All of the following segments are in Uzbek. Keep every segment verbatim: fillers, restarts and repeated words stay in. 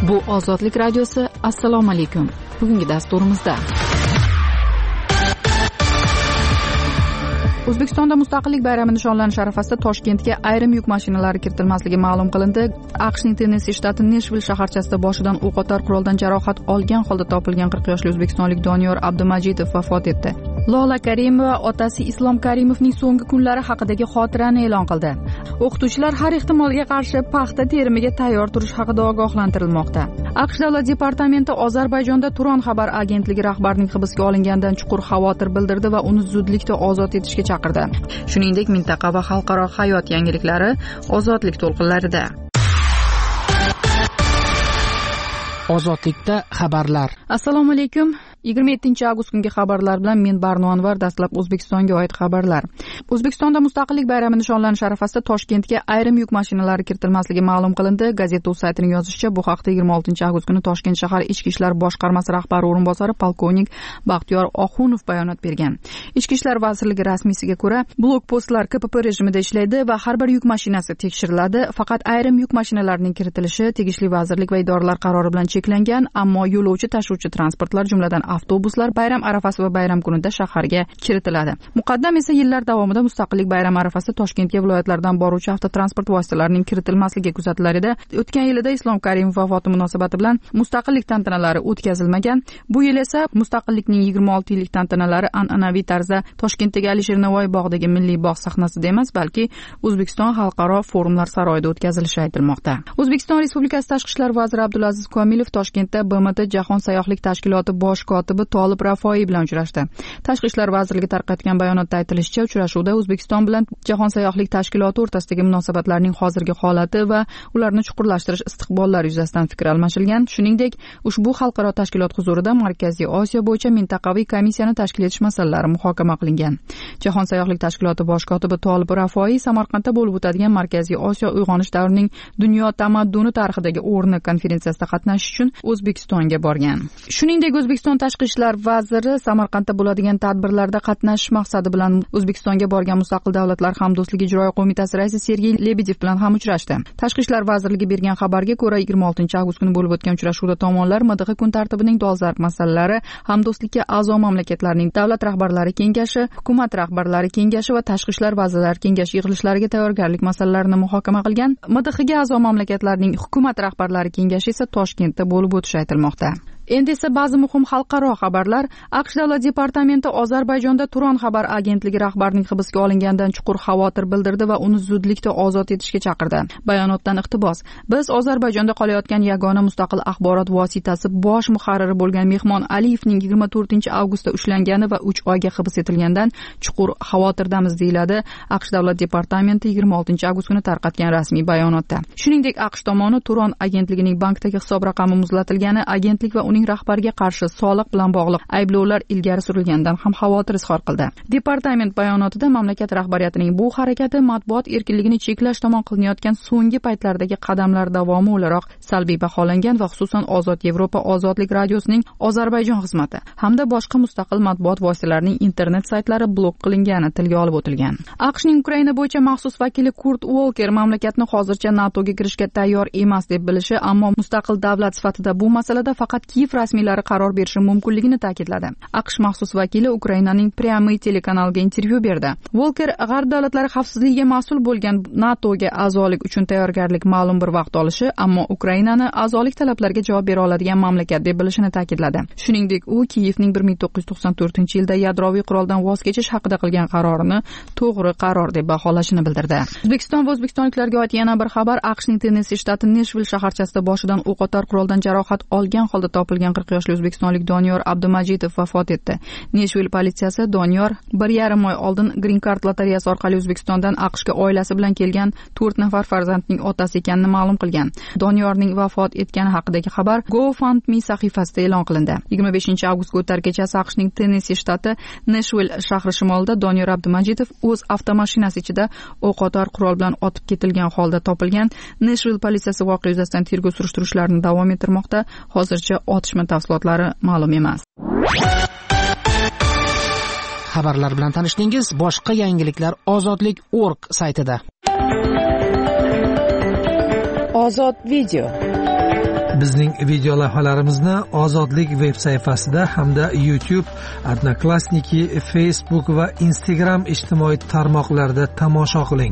Bu Ozodlik radiosi. Assalomu alaykum. Bugungi dasturimizda O'zbekistonda Mustaqillik bayrami nishonlanishi arafasida Toshkentga ayrim yuk mashinalari kiritilmasligi ma'lum qilindi. AQShning Tennessi shtati Neshvill shaharchasida boshidan o'qotar quroldan jarohat olgan holda topilgan qirq yoshli o'zbekistonlik Doniyor Abdumajidov vafot etdi. Lola Karimova otasi Islom Karimovning so'nggi kunlari haqidagi xotirani e'lon qildi. O'qituvchilar har ehtimolga qarshi paxta terimiga tayyor turish haqida ogohlantirilmoqda. AQSh davlat departamenti Ozarbayjonda Turon xabar agentligi rahbarining hibsga olinganidan chuqur xavotir bildirdi va uni zudlikda ozod etishga chaqirdi. Shuningdek, mintaqa va xalqaro hayot yangiliklari Ozodlik to'lqinlarida. Ozodlikda xabarlar. Assalomu alaykum. yigirma yettinchi avgust kungi xabarlar bilan men Barno Anvar. Dastlab O'zbekistonga oid xabarlar. O'zbekistonda Mustaqillik bayrami nishonlanishi arafasida Toshkentga ayrim yuk mashinalari kiritilmasligi ma'lum qilindi. Gazeta saytining yozishicha, bu haqda yigirma oltinchi avgust kuni Toshkent shahar Ichki ishlar boshqarmasi rahbari o'rinbosari polkovnik Baxtiyor Oxunov bayonot bergan. Ichki ishlar vazirligi rasmiysiga ko'ra, blokpostlar K P P rejimida ishlaydi va har bir yuk mashinasi tekshiriladi. Faqat ayrim yuk mashinalarining kiritilishi tegishli vazirlik va idoralar qarori bilan cheklangan, ammo yo'lovchi tashuvchi transportlar, jumladan avtobuslar bayram arafasi va bayram kunida shaharga kiritiladi. Muqaddam esa yillar davomida Mustaqillik bayrami arafasida Toshkentga viloyatlardan boruvchi avtotransport vositalarining kiritilmasligi kuzatilar edi. O'tgan yilda Islom Karimov vafoti munosabati bilan Mustaqillik tantanalari o'tkazilmagan. Bu yil esa Mustaqillikning yigirma olti yillik tantanalari an'anaviy tarzda Toshkentdagi Alisher Navoiy bog'idagi Milliy bog' sahnasida emas, balki O'zbekiston xalqaro forumlar saroyida o'tkazilishi aytilmoqda. O'zbekiston Respublikasi Tashqi ishlar vaziri Abdulaziz Komilov Toshkentda B M T Jahon sayyohlik tashkiloti bosh kotibi Tolib Rafoiy bilan uchrashdi. Tashqi ishlar vazirligi tarqatgan bayonotda aytilishicha, uchrashuvda O'zbekiston bilan Jahon sayyohlik tashkiloti o'rtasidagi munosabatlarning hozirgi holati va ularni chuqurlashtirish istiqbollari yuzasidan fikr almashilgan. Shuningdek, ushbu xalqaro tashkilot huzurida Markaziy Osiyo bo'yicha mintaqaviy komissiyani tashkil etish masalalari muhokama qilingan. Jahon sayyohlik tashkiloti bosh kotibi Tolib Rafoiy Samarqandda bo'lib o'tadigan Markaziy Osiyo uyg'onish davrining dunyo tamadduni tarixidagi o'rni konferensiyasida qatnashish uchun O'zbekistonga borgan. Shuningdek, O'zbekiston Tashqi ishlar vaziri Samarqandda bo'ladigan tadbirlarda qatnashish maqsadi bilan O'zbekistonga borgan Mustaqil davlatlar hamdo'stligi ijroiya qo'mitasi raisi Sergey Lebedev bilan ham uchrashdi. Tashqi ishlar vazirligi bergan xabarga ko'ra, yigirma oltinchi avgust kuni bo'lib o'tgan uchrashuvda tomonlar M D H kun tartibining dolzarb masalalari, hamdo'stlikka a'zo mamlakatlarning davlat rahbarlari kengashi, hukumat rahbarlari kengashi va tashqi ishlar vazirlari kengashi yig'ilishlariga tayyorgarlik masalalarini muhokama qilgan. M D H ga a'zo mamlakatlarning hukumat rahbarlari kengashi esa Toshkentda bo'lib o'tishi aytilmoqda. Endi esa ba'zi muhim xalqaro xabarlar. AQSh davlat departamenti Ozarbayjonda Turon xabar agentligi rahbarining hibsga olinganidan chuqur xavotir bildirdi va uni zudlikda ozod etishga chaqirdi. Bayonotdan iqtibos: Biz Ozarbayjonda qolayotgan yagona mustaqil axborot vositasi bosh muharriri bo'lgan Mehmon Aliyevning yigirma to'rtinchi avgustda ushlangani va uch oyga hibs etilgandan chuqur xavotirdamiz, deyiladi AQSh davlat departamenti yigirma oltinchi avgust kuni tarqatgan rasmiy bayonotda. Shuningdek, AQSh tomoni Turon agentligining bankdagi hisob raqami muzlatilgani, agentlik va uning rahbariga qarshi soliq bilan bog'liq ayblovlar ilgari surilganidan ham xavotir izhor qildi. Departament bayonotida mamlakat rahbariyatining bu harakati matbuot erkinligini cheklash tomon qilinayotgan so'nggi paytlardagi qadamlar davomi o'laroq salbiy baholangan va xususan Ozod Yevropa Ozodlik radiosining Ozarbayjon xizmati hamda boshqa mustaqil matbuot vositalarining internet saytlari blok qilingani tilga olib o'tilgan. AQShning Ukraina bo'yicha maxsus vakili Kurt Walker mamlakatni hozircha NATOga kirishga tayyor emas deb bilishi, ammo mustaqil davlat sifatida bu masalada faqat Kiyev rasmiylari qaror berishi mumkinligini ta'kidladi. AQSh maxsus vakili Ukrainaning Prямy telekanaliga intervyu berdi. Walker G'arb davlatlari xavfsizligiga mas'ul bo'lgan NATOga a'zolik uchun tayyorgarlik ma'lum bir vaqt olishi, ammo Ukrainani a'zolik talablariga javob bera oladigan mamlakat deb bilishini ta'kidladi. Shuningdek, u Kiyevning bir ming to'qqiz yuz to'qson to'rtinchi yilda yadroviy quroldan voz kechish haqida qilgan qarorini to'g'ri qaror deb baholashini bildirdi. O'zbekiston va o'zbekistonliklarga oid yana bir xabar. AQShning Tennessi shtati Neshvill shaharchasida boshidan o'qotar quroldan jarohat olgan holda topilgan qirq yoshli o'zbekistonlik Doniyor Abdumajidov vafot etdi. Neshvill politsiyasi Doniyor bir yarim oy oldin Green Card lotereyasi orqali O'zbekistondan AQShga oilasi bilan kelgan to'rt nafar farzandning otasi ekanini ma'lum qilgan. Doniyorning vafot etgani haqidagi xabar GoFundMe sahifasida e'lon qilindi. yigirma beshinchi avgustga o'tar kechasi AQShning Tennessi shtati Neshvill shahri shimolida Doniyor Abdumajidov o'z avtomashinasi ichida o'qotar qurol bilan otib ketilgan holda topilgan. Neshvill politsiyasi voqea yuzasidan tergov surishtiruvlarini davom ettirmoqda. Hozircha otishma tafsilotlari ma'lum emas. Xabarlar bilan tanishdingiz. Boshqa yangiliklar ozodlik nokta org saytida. Ozod video. Bizning video lavhalarimizni Ozodlik veb sayfasida hamda YouTube, Odnoklassniki, Facebook va Instagram ijtimoiy tarmoqlarida tomosha qiling.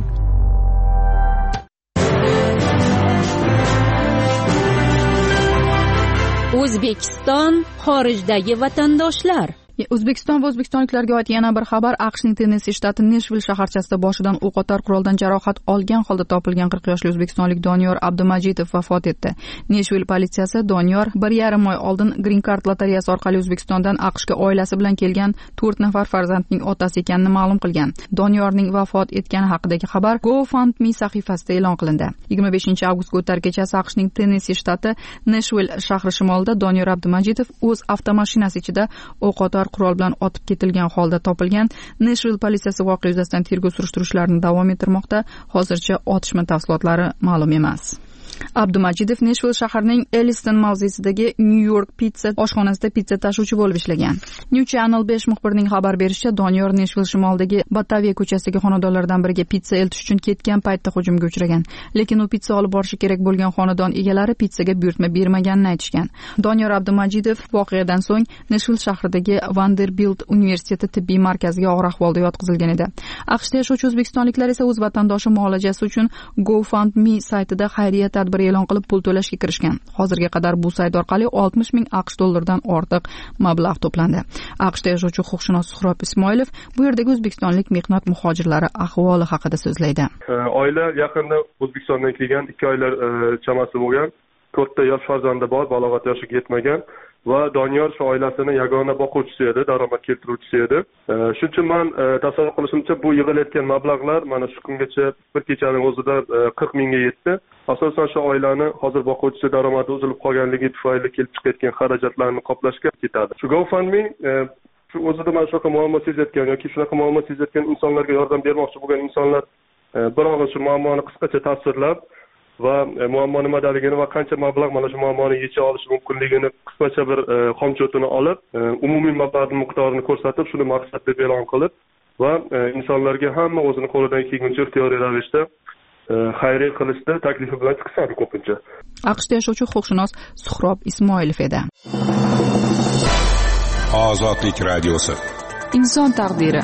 O'zbekiston xorijdagi vatandoshlar. O'zbekiston va o'zbekistonliklarga oid yana bir xabar. AQShning Tennessi shtati Neshvill shaharchasida boshidan o'qotar quroldan jarohat olgan holda topilgan qirq yoshli o'zbekistonlik Doniyor Abdumajidov vafot etdi. Neshvill politsiyasi Doniyor bir yarim oy oldin Green Card lotereyasi orqali O'zbekistondan AQShga oilasi bilan kelgan to'rt nafar farzandning otasi ekanini ma'lum qilgan. Doniyorning vafot etgani haqidagi xabar GoFundMe sahifasida e'lon qilindi. yigirma beshinchi avgustga o'tar kechasi AQShning Tennessi shtati Neshvill shahri shimolida Doniyor Abdumajidov o'z avtomashinasi ichida o'qotar qurol bilan otib ketilgan holda topilgan. Neshvill politsiyasi voqea yuzasidan tergov surishtiruvlarini davom ettirmoqda. Hozircha otishma tafsilotlari ma'lum emas. Abdumajidov Neshvill shahrining Elliston mavzesidagi New York Pizza oshxonasida pizza tashuvchi bo'lib ishlagan. New Channel besh muxbirining xabar berishicha, Doniyor Neshvill shimolidagi Bataviya ko'chasidagi xonadonlardan biriga pizza eltish uchun ketgan paytda hujumga uchragan. Lekin u pizza olib borishi kerak bo'lgan xonadon egalari pizzaga buyurtma bermaganini aytishgan. Doniyor Abdumajidov voqeadan so'ng Neshvill shahridagi Vanderbilt universiteti tibbiy markaziga og'ir ahvolda yotqizilgan edi. AQShda yashovchi o'zbekistonliklar esa o'z vatandoshi muolajasi uchun GoFundMe saytida xayriya tadbir e'lon qilib pul to'lashga kirishgan. Hozirga qadar bu sayt orqali oltmish ming AQSh dollaridan ortiq mablag' to'plandi. AQShda yashovchi huquqshunos Suhrob Ismoilov bu yerdagi o'zbekistonlik mehnat muhojirlari ahvoli haqida so'zlaydi. Oila yaqinda O'zbekistondan kelgan, ikki oylar chamasi bo'lgan, to'rtta yosh farzandi bor, balog'at yoshiga yetmagan va Doniyor shu oilasini yagona boquvchisi edi, daromad keltiruvchisi edi. Shuning uchun men tasavvur qilishimcha, bu yig'ilayotgan mablag'lar mana shu kungacha bir kechaning o'zida qirq mingga yetdi. Asosan shu oilani hozir boquvchisi daromadi uzilib qolganligi tufayli kelib chiqayotgan xarajatlarni qoplashga ketadi. Shu GoFundMe shu o'zida mana shunaqa muammo sezayotgan yoki shunaqa muammo sezayotgan insonlarga yordam bermoqchi bo'lgan insonlar bir og'iz shu muammoni qisqacha tasvirlab va muammo nimadaligini va qancha mablag' mana shu muammoni yecha olish mumkinligini qisqacha bir xomchotini olib, umumiy mablag'ning miqdorini ko'rsatib, shuni maqsad deb e'lon qilib va insonlarga hamma o'zini qo'lidan kelguncha ixtiyoriy ravishda xayriya qilishda taklifi bilan chiqishadi ko'pincha. AQShda yashovchi huquqshunos Suhrob Ismoilov edi. Ozodlik radiosi. Inson taqdiri.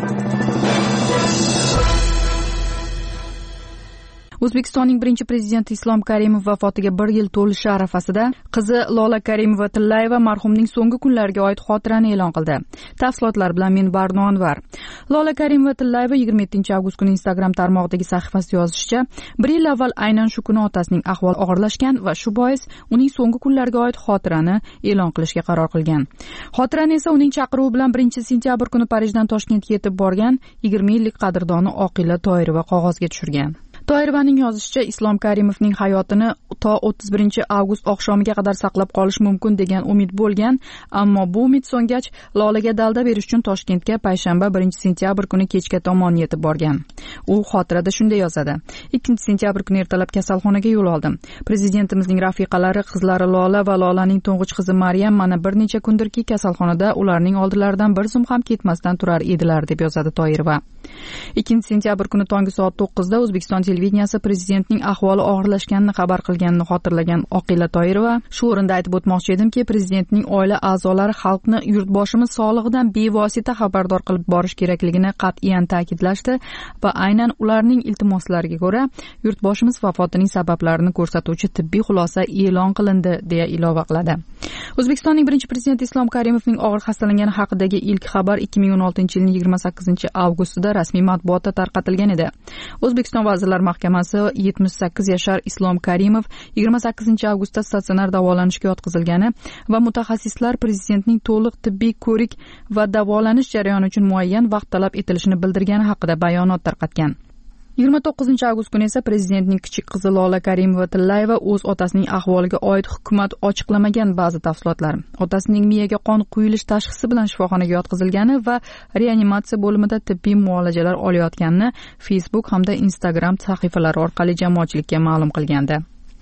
O'zbekistonning birinchi prezidenti Islom Karimov vafotiga bir yil to'lishi arafasida qizi Lola Karimova-Tillayeva marhumning so'nggi kunlariga oid xotirani e'lon qildi. Tafsilotlar bilan men Barno Anvar. Lola Karimova-Tillayeva yigirma yettinchi avgust kuni Instagram tarmog'idagi sahifasida yozishicha, bir yil avval aynan shu kuni otasining ahvoli og'irlashgan va shu bois uning so'nggi kunlariga oid xotirani e'lon qilishga qaror qilgan. Xotirani esa uning chaqiruvi bilan birinchi sentyabr kuni Parijdan Toshkentga yetib borgan yigirma yillik qadrdoni Oqila Toirova qog'ozga tushirgan. Toirovaning yozishicha, Islom Karimovning hayotini to o'ttiz birinchi avgust oqshomiga qadar saqlab qolish mumkin degan umid bo'lgan, ammo bu umid so'ngach Lolaga dalda berish uchun Toshkentga payshanba birinchi sentyabr kuni kechga tomon yetib borgan. U xotirada shunday yozadi: ikkinchi sentyabr kuni ertalab kasalxonaga yo'l oldim. Prezidentimizning rafiqalari, qizlari Lola va Lolaning to'ng'ich qizi Maryam mana bir necha kundirki kasalxonada ularning oldilaridan bir zum ham ketmasdan turar edilar, deb yozadi Toirova. ikkinchi sentyabr kuni tongi soat to'qqizda O'zbekiston televideniyasi prezidentning ahvoli og'irlashganini xabar qilganini xotirlagan Oqila Toirova shu o'rinda aytib o'tmoqchi edimki, prezidentning oila a'zolari xalqni yurtboshimiz sog'lig'idan bevosita xabardor qilib borish kerakligini qat'iyan ta'kidlashdi va aynan ularning iltimoslariga ko'ra yurtboshimiz vafotining sabablarini ko'rsatuvchi tibbiy xulosa e'lon qilindi, deya ilova qiladi. O'zbekistonning birinchi prezidenti Islom Karimovning og'ir xastalangani haqidagi ilk xabar ikki ming o'n oltinchi yilning yigirma sakkizinchi avgustida rasmiy matbuotda tarqatilgan edi. O'zbekiston Vazirlar Mahkamasi yetmish sakkiz yashar Islom Karimov yigirma sakkizinchi avgustda statsionar davolanishga yotqizilgani va mutaxassislar prezidentning to'liq tibbiy ko'rik va davolanish jarayoni uchun muayyan vaqt talab etilishini bildirgani haqida bayonot tarqatgan. yigirma to'qqizinchi avgust kuni esa prezidentning kichik qizi Lola Karimova-Tillayeva o'z otasining ahvoliga oid hukumat ochiqlamagan ba'zi tafsilotlar, otasining miyaga qon quyilish tashxisi bilan shifoxonaga yotqizilgani va reanimatsiya bo'limida tibbiy muolajalar olayotganini Facebook hamda Instagram sahifalari orqali jamoatchilikka ma'lum qilgandi.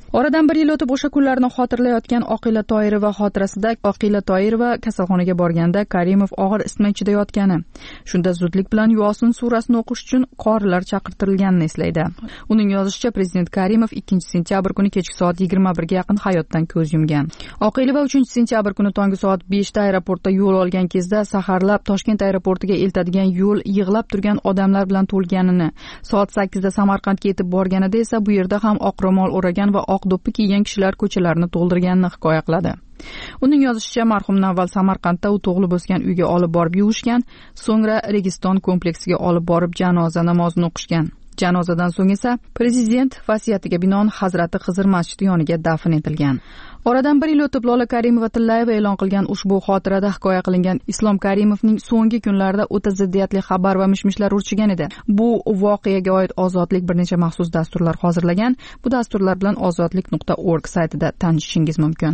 Oradan bir yil o'tib o'sha kunlarni xotirlayotgan Oqila Toyirova xotirasida Oqila Toyirova kasalxonaga borganda Karimov og'ir isitma ichida yotgani, shunda zudlik bilan Yosin surasini o'qish uchun qorilar chaqirtirilganini eslaydi. Uning yozishicha, prezident Karimov ikkinchi sentyabr kuni kechki soat yigirma birga yaqin hayotdan ko'z yumgan. Oqilova uchinchi sentyabr kuni tongi soat beshda aeroportda yo'l olgan kezda saharlab Toshkent aeroportiga eltadigan yo'l yig'lab turgan odamlar bilan to'lganini, soat sakkizda Samarqandga yetib borganida esa bu yerda ham oq ro'mol o'ragan va oq do'ppi kiygan kishilar ko'chalarni to'ldirganini hikoya qiladi. Uning yozishicha, marhumni avval Samarqandda u tug'ilib o'sgan uyga olib borib yuvishgan, so'ngra Registon kompleksiga olib borib janoza namozini o'qishgan. Janozadan so'ng esa prezident vasiyatiga binoan Hazrati Xizr masjidi yoniga dafn etilgan. Oradan bir yil o'tib Lola Karimova-Tillayeva e'lon qilgan ushbu xotirada hikoya qilingan Islom Karimovning so'nggi kunlarda o'ta ziddiyatli xabar va mishmishlar urchigan edi. Bu voqeaga oid Ozodlik bir necha maxsus dasturlar hozirlagan. Bu dasturlar bilan ozodlik nuqta org saytida tanishishingiz mumkin.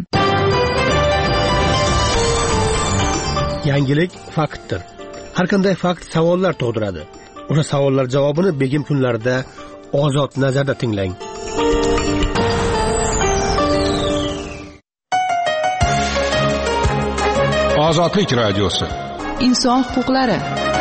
Yangilik faktdir. Har qanday fakt savollar tug'diradi. O'sha savollar javobini begim kunlarida Ozod nazarda tinglang. Ozodlik radiosi. Inson huquqlari.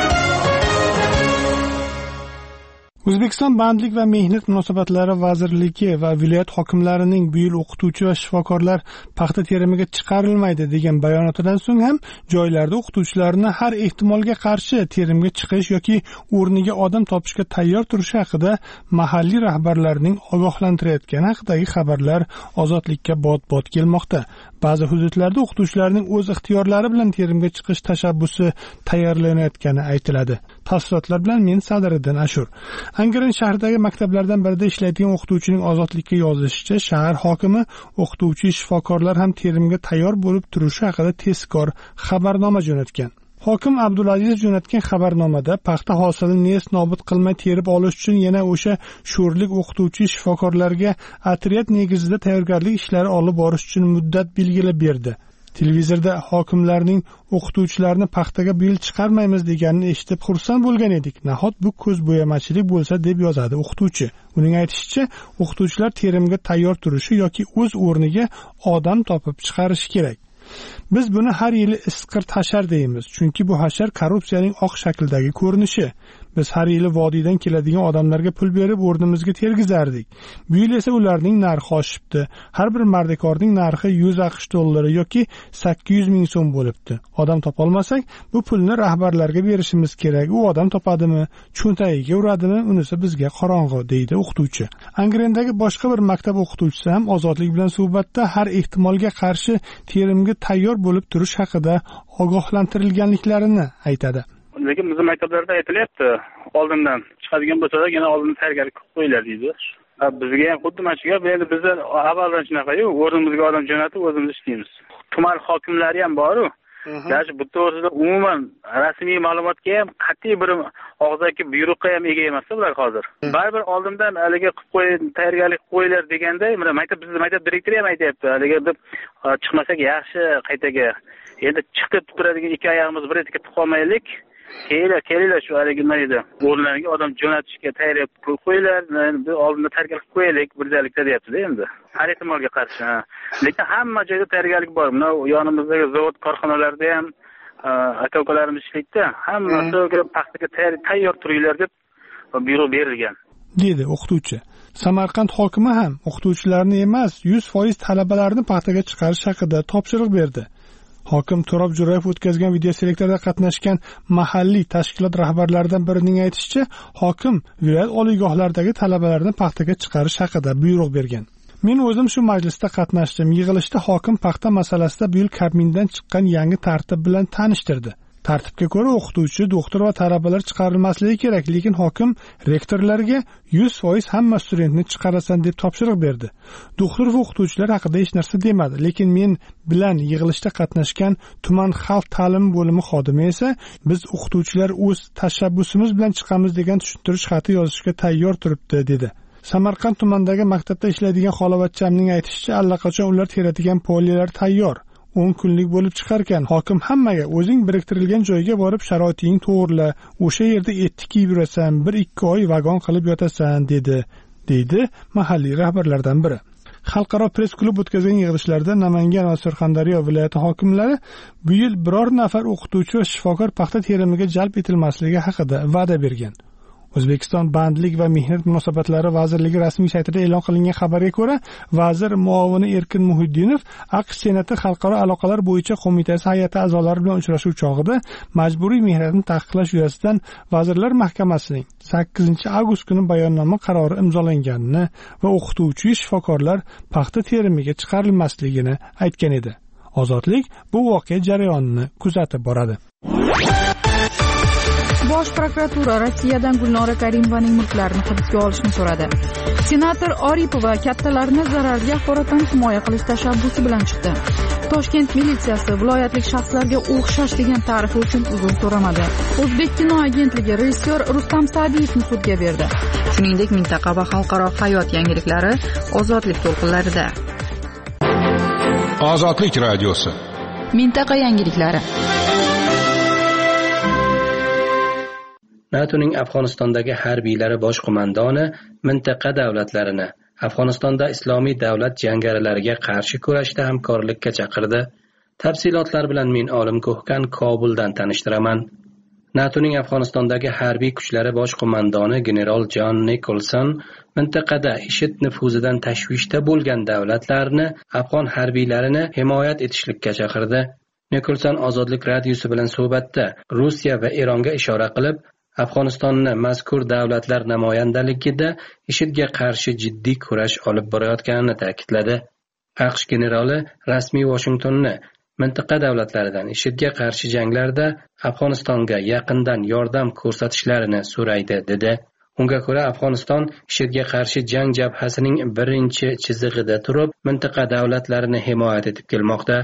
O'zbekiston Bandlik va mehnat munosabatlari vazirligi va viloyat hokimlarining bu yil o'qituvchi va shifokorlar paxta terimiga chiqarilmaydi degan bayonotidan so'ng ham joylarda o'qituvchilarni har ehtimolga qarshi terimga chiqish yoki o'rniga odam topishga tayyor turishi haqida mahalliy rahbarlarning ogohlantirayotgani haqidagi xabarlar Ozodlikka bot-bot kelmoqda. Ba'zi hududlarda o'qituvchilarning o'z ixtiyorlari bilan terimga chiqish tashabbusi tayyorlanayotgani aytiladi. Tafsilotlar bilan men Sadiriddin Ashur. Angaran shahridagi maktablardan birida ishlaydigan o'qituvchining Ozodlikka yozishicha, shahar hokimi o'qituvchi shifokorlar ham terimga tayyor bo'lib turishi haqida tezkor xabarnoma jo'natgan. Hokim Abdulaziz jo'natgan xabarnomada paxta hosilini nest nobud qilmay terib olish uchun yana o'sha sho'rlik o'qituvchi shifokorlarga otryad negizida tayyorgarlik ishlari olib borish uchun muddat belgilab berdi. Televizorda hokimlarning o'qituvchilarni paxtaga bu yil chiqarmaymiz deganini eshitib xursand bo'lgan edik. Nahot bu ko'zbo'yamachilik bo'lsa deb yozadi o'qituvchi. Uning aytishicha, o'qituvchilar terimga tayyor turishi yoki o'z o'rniga odam topib chiqarishi kerak. Biz buni har yili isqirt hashar deymiz, chunki bu hashar korrupsiyaning oq shakldagi ko'rinishi. Biz har yili vodiydan keladigan odamlarga pul berib o'rnimizga tergizardik. Bu yil esa ularning narxi oshibdi. Har bir mardikorning narxi yuz aqsh dollari yoki sakkiz yuz ming so'm bo'libdi. Odam topolmasak, bu pulni rahbarlarga berishimiz kerak. U odam topadimi, cho'ntagiga uradimi, unisi bizga qorong'u, deydi o'qituvchi. Angrendagi boshqa bir maktab o'qituvchisi ham Ozodlik bilan suhbatda har ehtimolga qarshi terimga tayyor bo'lib turish haqida ogohlantirilganliklarini aytadi. Lekin bizning maktablarda aytilyapti, oldindan chiqadigan bo'lsa-da, yana oldindan tayyorgarlik qilib qo'yinglar deydi. Bizga ham xuddi mana shu gap, endi bizda avvaldan shunaqa-yu, o'rnimizga odam jo'natib o'zimiz ishlaymiz. Tuman hokimlari ham bor-ku. Yaxshi, bu to'g'risida umuman rasmiy ma'lumotga ham qat'iy bir og'zaki buyruqqa ham ega emas ular hozir. Baribir oldindan haliga qilib qo'ying, tayyorgarlik qo'yinglar deganda, mana maktab bizning maktab direktori ham aytayapti, haliga deb chiqmasak yaxshi qaytaga. Endi chiqib turadigan ikki oyog'imiz bir etikka tiqib qolmaylik. Kelinglar, kelinglar shu haligi nima edi? O'rnlariga odam jo'natishga tayyor qilib qo'yinglar, oldinda tayyorgarlik qo'yaylik birgalikda deyapti-da endi. Har ehtimolga qarshi. Lekin hamma joyda tayyorgarlik bor. Mana yonimizdagi zavod, korxonalarda ham aka-ukalarimiz ishlaydi-da. Hammasiga paxtaga tayyor turinglar deb buyruq berilgan, dedi o'qituvchi. Samarqand hokimi ham o'qituvchilarni emas, yuz foiz talabalarni paxtaga chiqarish haqida topshiriq berdi. Hokim Turob Jo'rayev o'tkazgan videoselektorda qatnashgan mahalliy tashkilot rahbarlaridan birining aytishicha, hokim viloyat oliygohlaridagi talabalarni paxtaga chiqarish haqida buyruq bergan. Men o'zim shu majlisda qatnashdim. Yig'ilishda hokim paxta masalasida bu yil Kabmindan chiqqan yangi tartib bilan tanishtirdi. Tartibga ko'ra o'qituvchi, doktor va talabalar chiqarilmasligi kerak, lekin hokim rektorlarga yuz foiz hamma studentni chiqarasan deb topshiriq berdi. Doktor va o'qituvchilar haqida hech narsa demadi, lekin men bilan yig'ilishda qatnashgan tuman xalq ta'limi bo'limi xodimi esa biz o'qituvchilar o'z tashabbusimiz bilan chiqamiz degan tushuntirish xati yozishga tayyor turibdi, dedi. Samarqand tumanidagi maktabda ishlaydigan xolovatchamning aytishicha, allaqachon ular teradigan poliyalar tayyor. o'n kunlik bo'lib chiqarkan, hokim hammaga o'zing biriktirilgan joyga borib sharoiting to'g'rila, o'sha yerda etti kiyib yurasan, bir ikki oy vagon qilib yotasan, dedi, deydi mahalliy rahbarlardan biri. xalqaro press klub o'tkazgan yig'ilishlarda Namangan va Surxondaryo viloyati hokimlari bu yil biror nafar o'qituvchi va shifokor paxta terimiga jalb etilmasligi haqida va'da bergan. O'zbekiston Bandlik va mehnat munosabatlari vazirligi rasmiy saytida e'lon qilingan xabarga ko'ra, vazir muovini Erkin Muhiddinov AQSh Senati xalqaro aloqalar bo'yicha qo'mitasi hay'ati a'zolari bilan uchrashuv chog'ida majburiy mehnatni taqiqlash yuzasidan Vazirlar Mahkamasining sakkizinchi avgust kuni bayonnoma qarori imzolanganini va o'qituvchi shifokorlar paxta terimiga chiqarilmasligini aytgan edi. Ozodlik bu voqea jarayonini kuzatib boradi. Bosh prokuratura Rossiyadan Gulnora Karimovaning mulklarini hibsga olishni so'radi. Senator Oripova kattalarni zararli axborotdan himoya qilish tashabbusi bilan chiqdi. Toshkent militsiyasi viloyatlik shaxslarga o'xshash degan ta'rifi uchun uzr so'ramadi. O'zbek kino agentligi rejissyor Rustam Sa'diyevni sudga berdi. Shuningdek, mintaqa va xalqaro hayot yangiliklari ozodlik to'lqinlarida. Ozodlik radiosi. Mintaqa yangiliklari. NATOning Afg'onistondagi harbiylari bosh qo'mondoni mintaqa davlatlarini Afg'onistonda islomiy davlat jangarilariga qarshi kurashda hamkorlikka chaqirdi. Tafsilotlar bilan men Olim Ko'hkan Kobuldan tanishtiraman. NATOning Afg'onistondagi harbiy kuchlari bosh qo'mondoni general John Nicholson mintaqada IShID nufuzidan tashvishda bo'lgan davlatlarni afg'on harbiylarini himoyat etishlikka chaqirdi. Nicholson Ozodlik radiosi bilan suhbatda Rossiya va Eronga ishora qilib, Afg'onistonni mazkur davlatlar namoyandaligida IShIDga qarshi jiddiy kurash olib borayotganini ta'kidladi. AQSh generali rasmiy Washingtonni mintaqa davlatlaridan IShIDga qarshi janglarda Afg'onistonga yaqindan yordam ko'rsatishlarini so'raydi dedi. Unga ko'ra Afg'oniston IShIDga qarshi jang jabhasining birinchi chizig'ida turib, mintaqa davlatlarini himoya etib kelmoqda.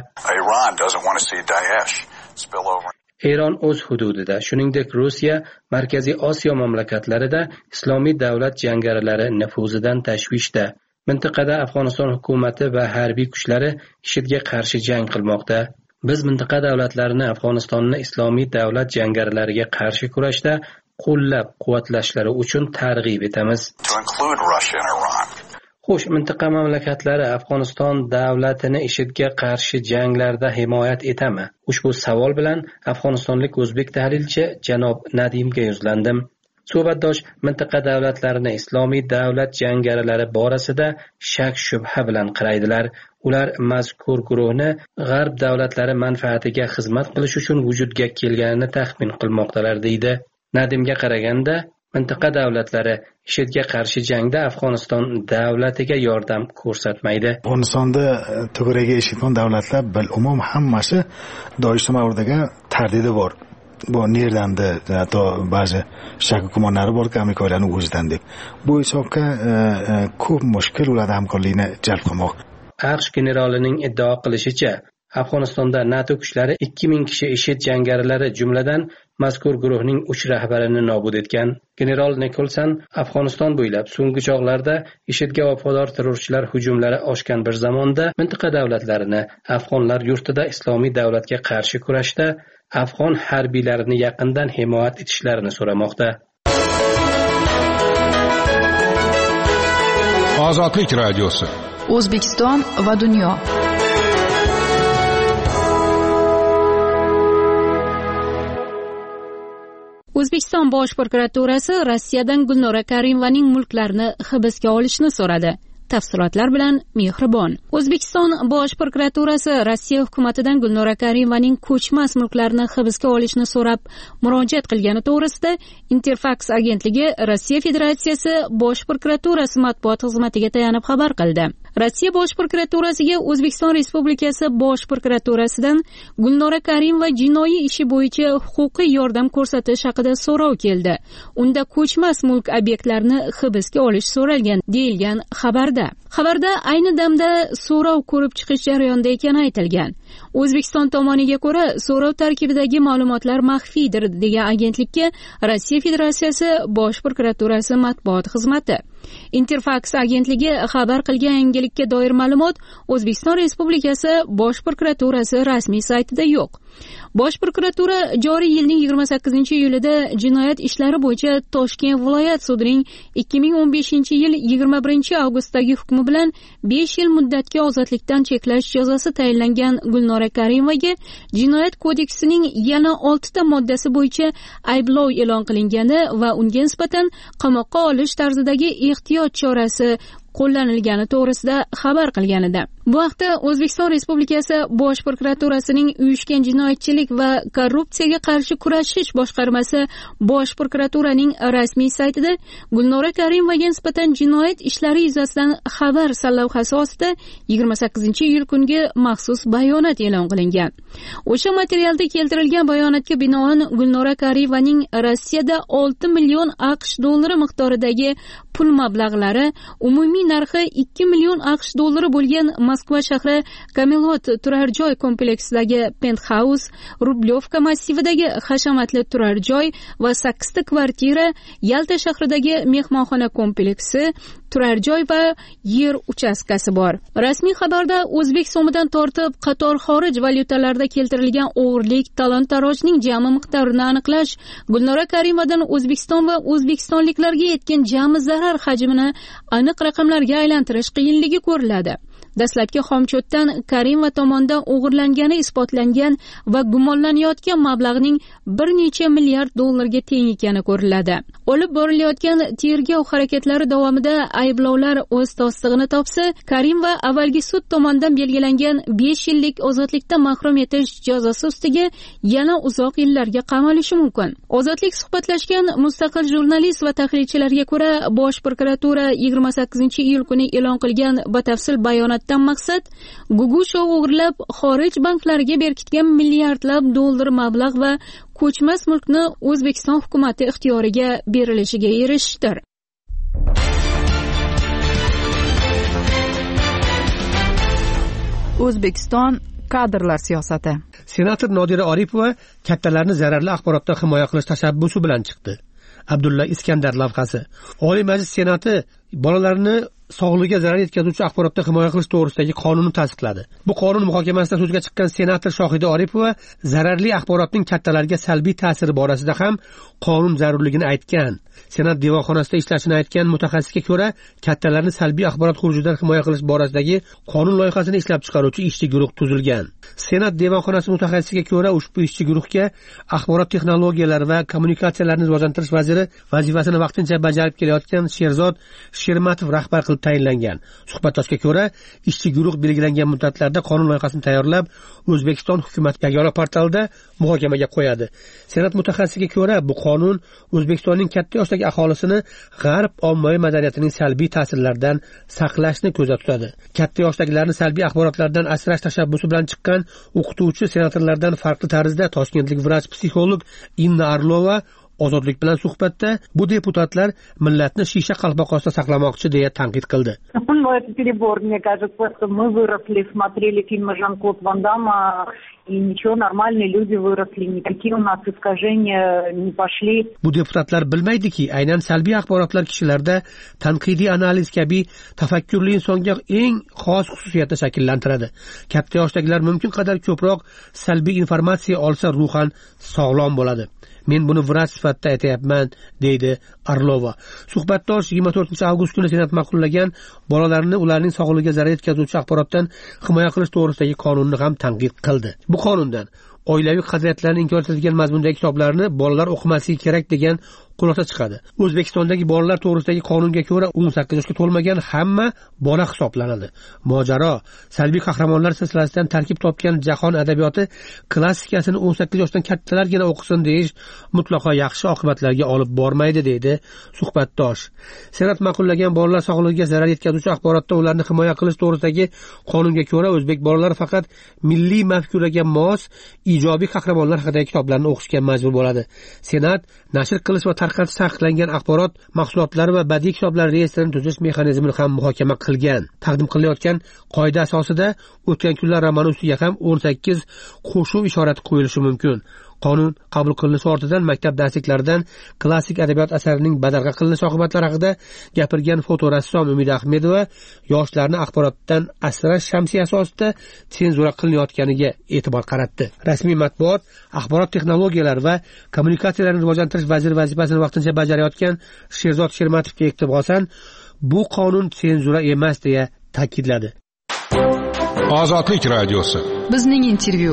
Eron o'z hududida, shuningdek Rossiya, Markaziy Osiyo mamlakatlarida islomiy davlat jangarilari nufuzidan tashvishda. Mintaqada Afg'oniston hukumati va harbiy kuchlari IShIDga qarshi jang qilmoqda. Biz mintaqa davlatlarini Afg'onistonni islomiy davlat jangarilariga qarshi kurashda qo'llab-quvvatlashlari uchun targ'ib etamiz. Xo'sh, mintaqa mamlakatlari Afg'oniston davlatini IShIDga qarshi janglarda himoyat etami? Ushbu savol bilan afg'onistonlik o'zbek tahlilchi janob Nadimga yuzlandim. Suhbatdosh mintaqa davlatlarini islomiy davlat jangarilari borasida shak-shubha bilan qaraydilar. Ular mazkur guruhni g'arb davlatlari manfaatiga xizmat qilish uchun vujudga kelganini taxmin qilmoqdalar deydi. Nadimga qaraganda, mintaqa davlatlari IShIDga qarshi jangda Afg'oniston davlatiga yordam ko'rsatmaydi. Afg'onistonda tug'raga eshitgan davlatlar bil umum hammasi doish mavridagi tardidi bor. Bu Nerlanda hatto ba'zi shak gumonlari borki, Amerikaliklarning o'zidan deb. Bu hisobga ko'p mushkul ularda hamkorlikni jalb qilmoq. AQSh generalining iddao qilishicha, Afg'onistonda NATO kuchlari ikki ming kishi IShID jangarilari jumladan mazkur guruhning uch rahbarini nobud etgan. General Nicholson Afg'oniston bo'ylab so'nggi chog'larda IShIDga vafodor terrorchilar hujumlari oshgan bir zamonda mintaqa davlatlarini afg'onlar yurtida islomiy davlatga qarshi kurashda afg'on harbiylarini yaqindan himoyat etishlarini so'ramoqda. Ozodlik radiosi. O'zbekiston va dunyo. O'zbekiston Bosh prokuraturasi Rossiyadan Gulnora Karimovaning mulklarini hibsga olishni so'radi. Tafsilotlar bilan Mehribon. O'zbekiston Bosh prokuraturasi Rossiya hukumatidan Gulnora Karimovaning ko'chmas mulklarini hibsga olishni so'rab murojaat qilgani to'g'risida Interfax agentligi Rossiya Federatsiyasi Bosh prokuraturasi matbuot xizmatiga tayanib xabar qildi. Rossiya Bosh prokuraturasiga O'zbekiston Respublikasi Bosh prokuraturasidan Gulnora Karimova jinoiy ishi bo'yicha huquqiy yordam ko'rsatish haqida so'rov keldi. Unda ko'chmas mulk obyektlarini hibsga olish so'ralgan, deyilgan xabarda. Xabarda ayni damda so'rov ko'rib chiqish jarayonida ekani aytilgan. O'zbekiston tomoniga ko'ra, so'rov tarkibidagi ma'lumotlar maxfiydir degan agentlikka Rossiya Federatsiyasi Bosh prokuraturasi matbuot xizmati. Interfax agentligi xabar qilgan yangilikka doir ma'lumot O'zbekiston Respublikasi Bosh prokuraturasi rasmiy saytida yo'q. Bosh prokuratura joriy yilning yigirma sakkizinchi iyulida jinoyat ishlari bo'yicha Toshkent viloyat sudining ikki ming o'n beshinchi yil yigirma birinchi avgustdagi hukmi bilan besh yil muddatga ozodlikdan cheklash jazosi tayinlangan Gulnora Karimovaga Jinoyat kodeksining yana oltita moddasi bo'yicha ayblov e'lon qilingani va unga nisbatan qamoqqa olish tarzidagi ehtiyot chorasi qo'llanilgani to'g'risida xabar qilganida. Bu haqda O'zbekiston Respublikasi Bosh prokuraturasining uyushgan jinoyatchilik va korrupsiyaga qarshi kurashish boshqarmasi Bosh prokuraturaning rasmiy saytida Gulnora Karimovaga nisbatan jinoyat ishlari yuzasidan xabar sarlavhasi ostida yigirma sakkizinchi iyul kungi maxsus bayonot e'lon qilingan. O'sha materialda keltirilgan bayonotga binoan Gulnora Karimovaning Rossiyada olti million AQSh dollari miqdoridagi pul mablag'lari umumiy narxi ikki million AQSh dollari bo'lgan Moskva shahri Kamelot turar joy kompleksidagi penthouse, Rublyovka massividagi hashamatli turar joy va sakkizta kvartira, Yalta shahridagi mehmonxona kompleksi, turar joy va yer uchastkasi bor. Rasmiy xabarda o'zbek so'midan tortib qator xorij valyutalarida keltirilgan o'g'irlik, talon-tarojning jami miqdorini aniqlash, Gulnora Karimovadan O'zbekiston va o'zbekistonliklarga yetgan jami zarar hajmini aniq raqamlarga aylantirish qiyinligi ko'riladi. Dastlabki xomchotdan Karimova tomonidan o'g'irlangani isbotlangan va gumonlanayotgan mablag'ning bir necha milliard dollarga teng ekani ko'riladi. Olib borilayotgan tergov harakatlari davomida ayblovlar o'z tasdig'ini topsa, Karimova avvalgi sud tomonidan belgilangan besh yillik ozodlikdan mahrum etish jazosi ustiga yana uzoq yillarga qamalishi mumkin. Ozodlik suhbatlashgan mustaqil jurnalist va tahlilchilarga ko'ra, Bosh prokuratura yigirma sakkizinchi iyul kuni e'lon qilgan batafsil bayonotdan maqsad Gugusho o'g'irlab xorij banklariga berkitgan milliardlab dollar mablag' va ko'chmas mulkni O'zbekiston hukumati ixtiyoriga berilishiga erishishdir. O'zbekiston kadrlar siyosati. Senator Nodira Oripova kattalarni zararli axborotdan himoya qilish tashabbusi bilan chiqdi. Abdulla Iskandar lavhasi. Oliy Majlis Senati bolalarni sog'lig'iga zarar yetkazuvchi axborotdan himoya qilish to'g'risidagi qonunni tasdiqladi. Bu qonun muhokamasida so'zga chiqqan senator Shohida Oripova zararli axborotning kattalarga salbiy ta'siri borasida ham qonun zarurligini aytgan. Senat devonxonasida ishlashini aytgan mutaxassisga ko'ra, kattalarni salbiy axborot xurujidan himoya qilish borasidagi qonun loyihasini ishlab chiqaruvchi ishchi guruh tuzilgan. Senat devonxonasi mutaxassisiga ko'ra, ushbu ishchi guruhga axborot texnologiyalari va kommunikatsiyalarni rivojlantirish vaziri vazifasini vaqtincha bajarib kelayotgan Sherzod Shermatov rahbar qilib tayinlangan. Suhbatdoshga ko'ra, ishchi guruh belgilangan muddatlarda qonun loyihasini tayyorlab, O'zbekiston hukumat yagona portalida muhokamaga qo'yadi. Senat mutaxassisiga ko'ra, bu qonun O'zbekistonning katta yoshdagi aholisini g'arb ommaviy madaniyatining salbiy ta'sirlaridan saqlashni ko'zda tutadi. Katta yoshdagilarni salbiy axborotlardan asrash tashabbusi bilan chiqqan o'qituvchi senatorlardan farqli tarzda toshkentlik vrach-psixolog Inna Arlova Ozodlik bilan suhbatda bu deputatlar millatni shisha qalpoq ostida saqlamoqchi deya tanqid qildi. Ну, это перебор, мне кажется, что мы выросли, смотрели фильмы Жан-Клод Ван Дамма, и ничего, нормальные люди выросли, никакие у нас искажения не пошли. Bu deputatlar bilmaydiki, aynan salbiy axborotlar kishilarda tanqidiy analiz kabi tafakkurli insonga eng xos xususiyatni shakllantiradi. Katta yoshdagilar mumkin qadar ko'proq salbiy informatsiya olsa ruhan sog'lom bo'ladi. Men buni vrach sifatida aytayapman, deydi Arlova. Suhbatdosh yigirma to'rtinchi avgust kuni Senat ma'qullagan bolalarni ularning sog'lig'iga zarar yetkazuvchi axborotdan himoya qilish to'g'risidagi qonunni ham tanqid qildi. Bu qonundan oilaviy qadriyatlarni inkor etilgan mazmundagi kitoblarni bolalar o'qimasligi kerak degan xulosa chiqadi. O'zbekistondagi bolalar to'g'risidagi qonunga ko'ra o'n sakkiz yoshga to'lmagan hamma bola hisoblanadi. Mojaro, salbiy qahramonlar silsilasidan tarkib topgan jahon adabiyoti klassikasini o'n sakkiz yoshdan kattalargina o'qisin deyish mutlaqo yaxshi oqibatlarga olib bormaydi, deydi suhbatdosh. Senat ma'qullagan bolalar sog'lig'iga zarar yetkazuvchi axborotdan ularni himoya qilish to'g'risidagi qonunga ko'ra o'zbek bolalari faqat milliy mafkuraga mos ijobiy qahramonlar haqidagi kitoblarni o'qishga majbur bo'ladi. Senat nashr qilish va tarqatish taqiqlangan axborot mahsulotlari va badiiy kitoblar reyestrini tuzish mexanizmini ham muhokama qilgan. Taqdim qilayotgan qoida asosida o'tgan kunlar romani ustiga ham o'n sakkiz qo'shuv ishorati qo'yilishi mumkin. Qonun qabul qilinishi ortidan maktab darsliklaridan klassik adabiyot asarining badarg'a qilinishi oqibatlari haqida gapirgan fotorassom Umida Ahmedova yoshlarni axborotdan asrash shamsiya asosida senzura qilinayotganiga e'tibor qaratdi. Rasmiy matbuot axborot texnologiyalari va kommunikatsiyalarini rivojlantirish vaziri vazifasini vaqtincha bajarayotgan Sherzod Shermatovga iqtibosan bu qonun senzura emas deya ta'kidladi. Ozodlik radiosi. Bizning intervyu.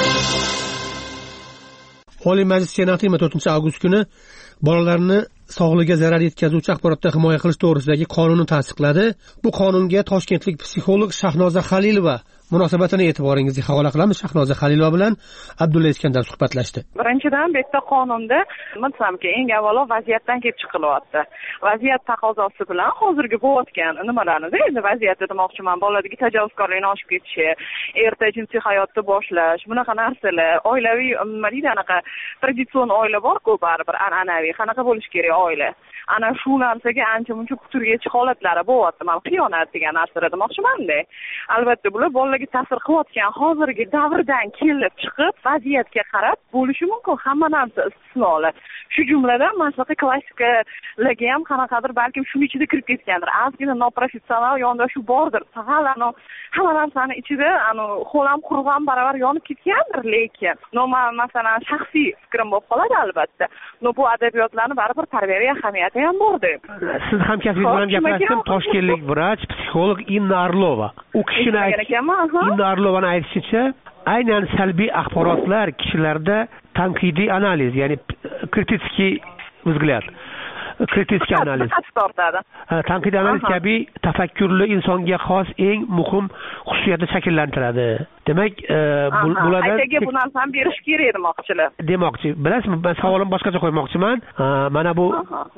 Oliy Majlis Senati yigirma to'rtinchi avgust kuni bolalarni sog'lig'iga zarar yetkazuvchi axborotdan himoya qilish to'g'risidagi qonunni tasdiqladi. Bu qonunga toshkentlik psixolog Shahnoza Halilova munosabatini e'tiboringizga havola qilamiz. Shahnoza Halilova bilan Abdulla Iskandar suhbatlashdi. Birinchidan bu yerda qonunda nima desamki, eng avvalo vaziyatdan kelib chiqilyapti. Vaziyat taqozosi bilan hozirgi bo'layotgan nimalarni endi vaziyatda demoqchiman, bolalardagi tajovuzkorlikni oshib ketishi, erta jinsiy hayotni boshlash, bunaqa narsalar, oilaviy nima deydi, anaqa traditsion oila bor-ku, baribir an'anaviy, qanaqa bo'lishi kerak oila. Ana shu narsaga ancha muncha kuturgachi holatlari bo'lyapti. Mana xiyonat degan narsalar demoqchiman-da. Albatta bular bolalarga ta'sir qilayotgan hozirgi davrdan kelib chiqib vaziyatga qarab bo'lishi mumkin. Hamma narsa istisnolar. Shu jumladan mana shunaqa klassikalarga ham qanaqadir balkim shuning ichida kirib ketgandir. Ozgina noprofessional yondashuv bordir. Sahal hamma narsani ichida anu xo'lam qurg'am baravar yonib ketgandir, lekin no masalan shaxsiy fikrim bo'lib qoladi albatta. No bu adabiyotlarni baribir tarbiyaviy ahamiyati ham bordi. Siz hamkasbingiz bilan gaplashdim, toshkentlik vrach, psixolog Inna Arlova. U kishini Inna Arlovani aytishicha, aynan salbiy axborotlar kishilarda tanqidiy analiz, ya'ni kritiskiy взгляд, kritiskiy analiz, tanqidiy analiz kabi tafakkurli insonga xos eng muhim xususiyatni shakllantiradi. Demak, bulardan aytaga bu narsani berish kerak demoqchilar. Demoqchi. Bilasizmi, men savolimni boshqacha qo'ymoqchiman. Mana bu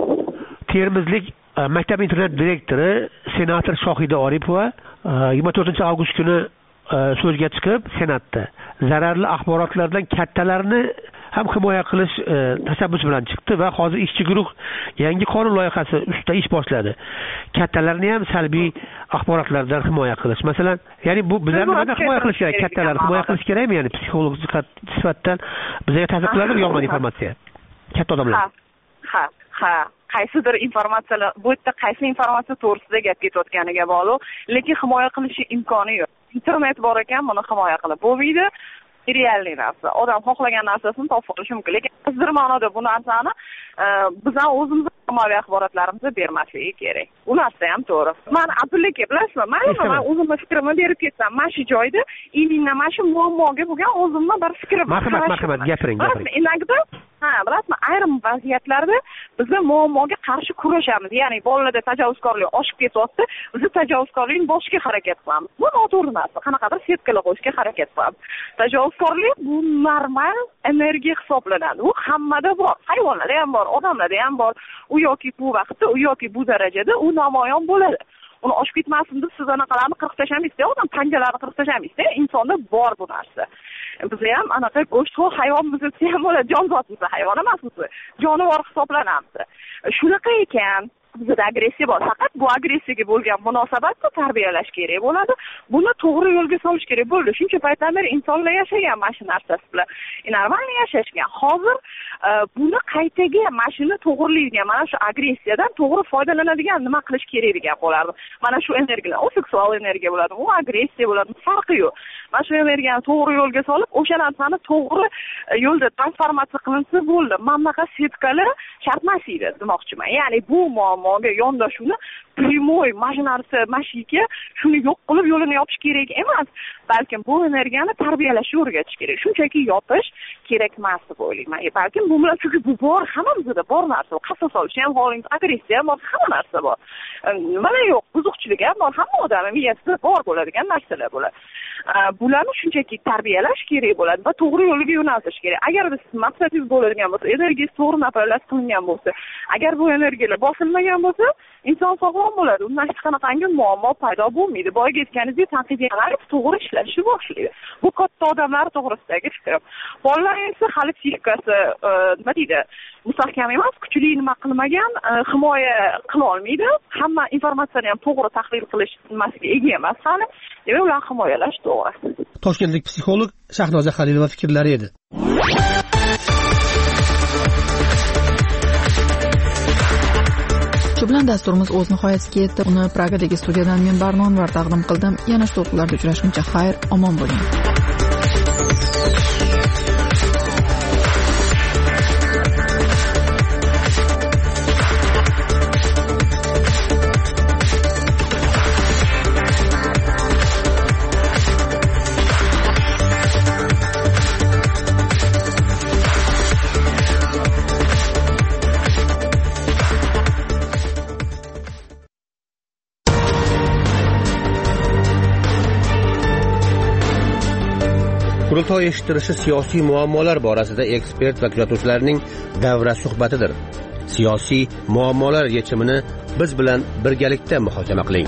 Termizlik maktab internet direktori senator Shohida Oripova yigirma to'rtinchi avgust kuni so'zga chiqib senatda zararli axborotlardan kattalarni ham himoya qilish tashabbusi bilan chiqdi va hozir ishchi guruh yangi qonun loyihasi ustida ish boshladi. Kattalarni ham salbiy axborotlardan himoya qilish. Masalan, ya'ni bu bizlarni nimadan himoya qilish kerak? Kattalarni himoya qilish kerakmi? Ya'ni psixolog sifatdan bizga ta'sir qiladimi yolg'on informatsiya? Katta odamlar. Ha, ha, ha. Qaysidir informatsiyalar, bu yerda qaysi informatsiya to'g'risida gap ketayotganiga bog'liq, lekin himoya qilishi imkoni yo'q. Internet bor ekan, buni himoya qilib bo'lmaydi. Realniy narsa. Odam xohlagan narsasini topib olishi mumkin, lekin bizdir ma'noda bu narsani bizdan o'zimiz ommaviy axborotlarimizni bermasligi kerak. Bu narsa ham to'g'ri. Men Abdullaka bilasizmi, mayli men o'zimning fikrimni berib ketsam, mana shu joyda imенно mana shu muammoga bo'lgan o'zimning bir fikrim. Marhamat, marhamat, gapiring, gapiring. Inagda ha, bilasizmi, ayrim vaziyatlarda biz muammoga qarshi kurashamiz. Ya'ni bolalarda tajovuzkorlik oshib ketyapti, biz tajovuzkorlikni bosishga harakat qilamiz. Bu noto'g'ri narsa. Qanaqadir setkalar qo'yishga harakat qilamiz. Tajovuzkorlik bu normal energiya hisoblanadi. U hammada bor. Hayvonlarda ham bor, odamlarda ham bor. U yoki bu vaqtda, u yoki bu darajada u namoyon bo'ladi. Uni oshib ketmasin deb siz anaqalarni qirib tashlamaysiz, odam panjalarini qirib tashlamaysiz. Insonda bor bu narsa. Biz ham anaqa go'shtxo'r hayvonmiz desa ham bo'ladi, jonzotmiz, hayvon emasmiz. Jonivor hisoblanamiz. Shunaqa ekan, bizda agressiya bor. Faqat bu agressiyaga bo'lgan munosabatni tarbiyalash kerak bo'ladi. Buni to'g'ri yo'lga solish kerak bo'ldi. Shuncha paytdan beri insonlar yashagan mana shu narsasi bilan. Normalniy yashashgan. Hozir buni qaytaga mana shuni to'g'rilaydigan, mana shu agressiyadan to'g'ri foydalanadigan nima qilish kerak degan bo'lardi. Mana shu energiya, u seksual energiya bo'ladi, u agressiya bo'ladi, farqi yo'q. Mana shu energiyani to'g'ri yo'lga solib, o'sha narsani to'g'ri yo'lda transformatsiya qilinsa bo'ldi. Mana bunaqa setkalar shart emas edi demoqchiman. Ya'ni bu muammoga yondashuvni primoy mashinarsa mashika shuni yo'q qilib yo'lini yopish kerak emas, balkim bu energiyani tarbiyalashga o'rgatish kerak. Shunchaki yopish kerak emas deb o'ylayman. Balkim bu bilan chunki bu bor, hammamizda bor narsa. Qasam solish ham, holingiz agressiya ham bor, hamma narsa bor. Mana yo'q, buzuqchilik ham bor, hamma odamning miyasida bor bo'ladigan narsalar bo'ladi. Bularni shunchaki tarbiyalash kerak bo'ladi va to'g'ri yo'lga yo'naltish kerak. Agar biz maqsadingiz bo'ladigan bo'lsa, energiyangiz to'g'ri nafarlash qilingan bo'lsa, agar bu energiyalar bosilmagan bo'lsa, inson sog'lom tamom bo'ladi. Undan hech qanaqangi muammo paydo bo'lmaydi. Boyaga aytganingizdek, tanqidiyalar to'g'ri ishlashni boshlaydi. Bu katta odamlar to'g'risidagi fikrim. Bolalar esa hali psixikasi nima deydi, mustahkam emas, kuchli nima qilmagan, himoya qila olmaydi. Hamma informatsiyani ham to'g'ri tahlil qilish nimasiga ega emas hali. Demak, ularni himoyalash to'g'ri. Toshkentlik psixolog Shahnoza Halilova fikrlari edi. Shu bilan dasturimiz o'z nihoyasiga yetdi. Uni Pragadagi studiyadan men Barno Anvar taqdim qildim. Yana shu to'lqinlarda uchrashguncha xayr, omon bo'ling. Qurultoy eshittirishi siyosiy muammolar borasida ekspert va kuzatuvchilarning davra suhbatidir. Siyosiy muammolar yechimini biz bilan birgalikda muhokama qiling.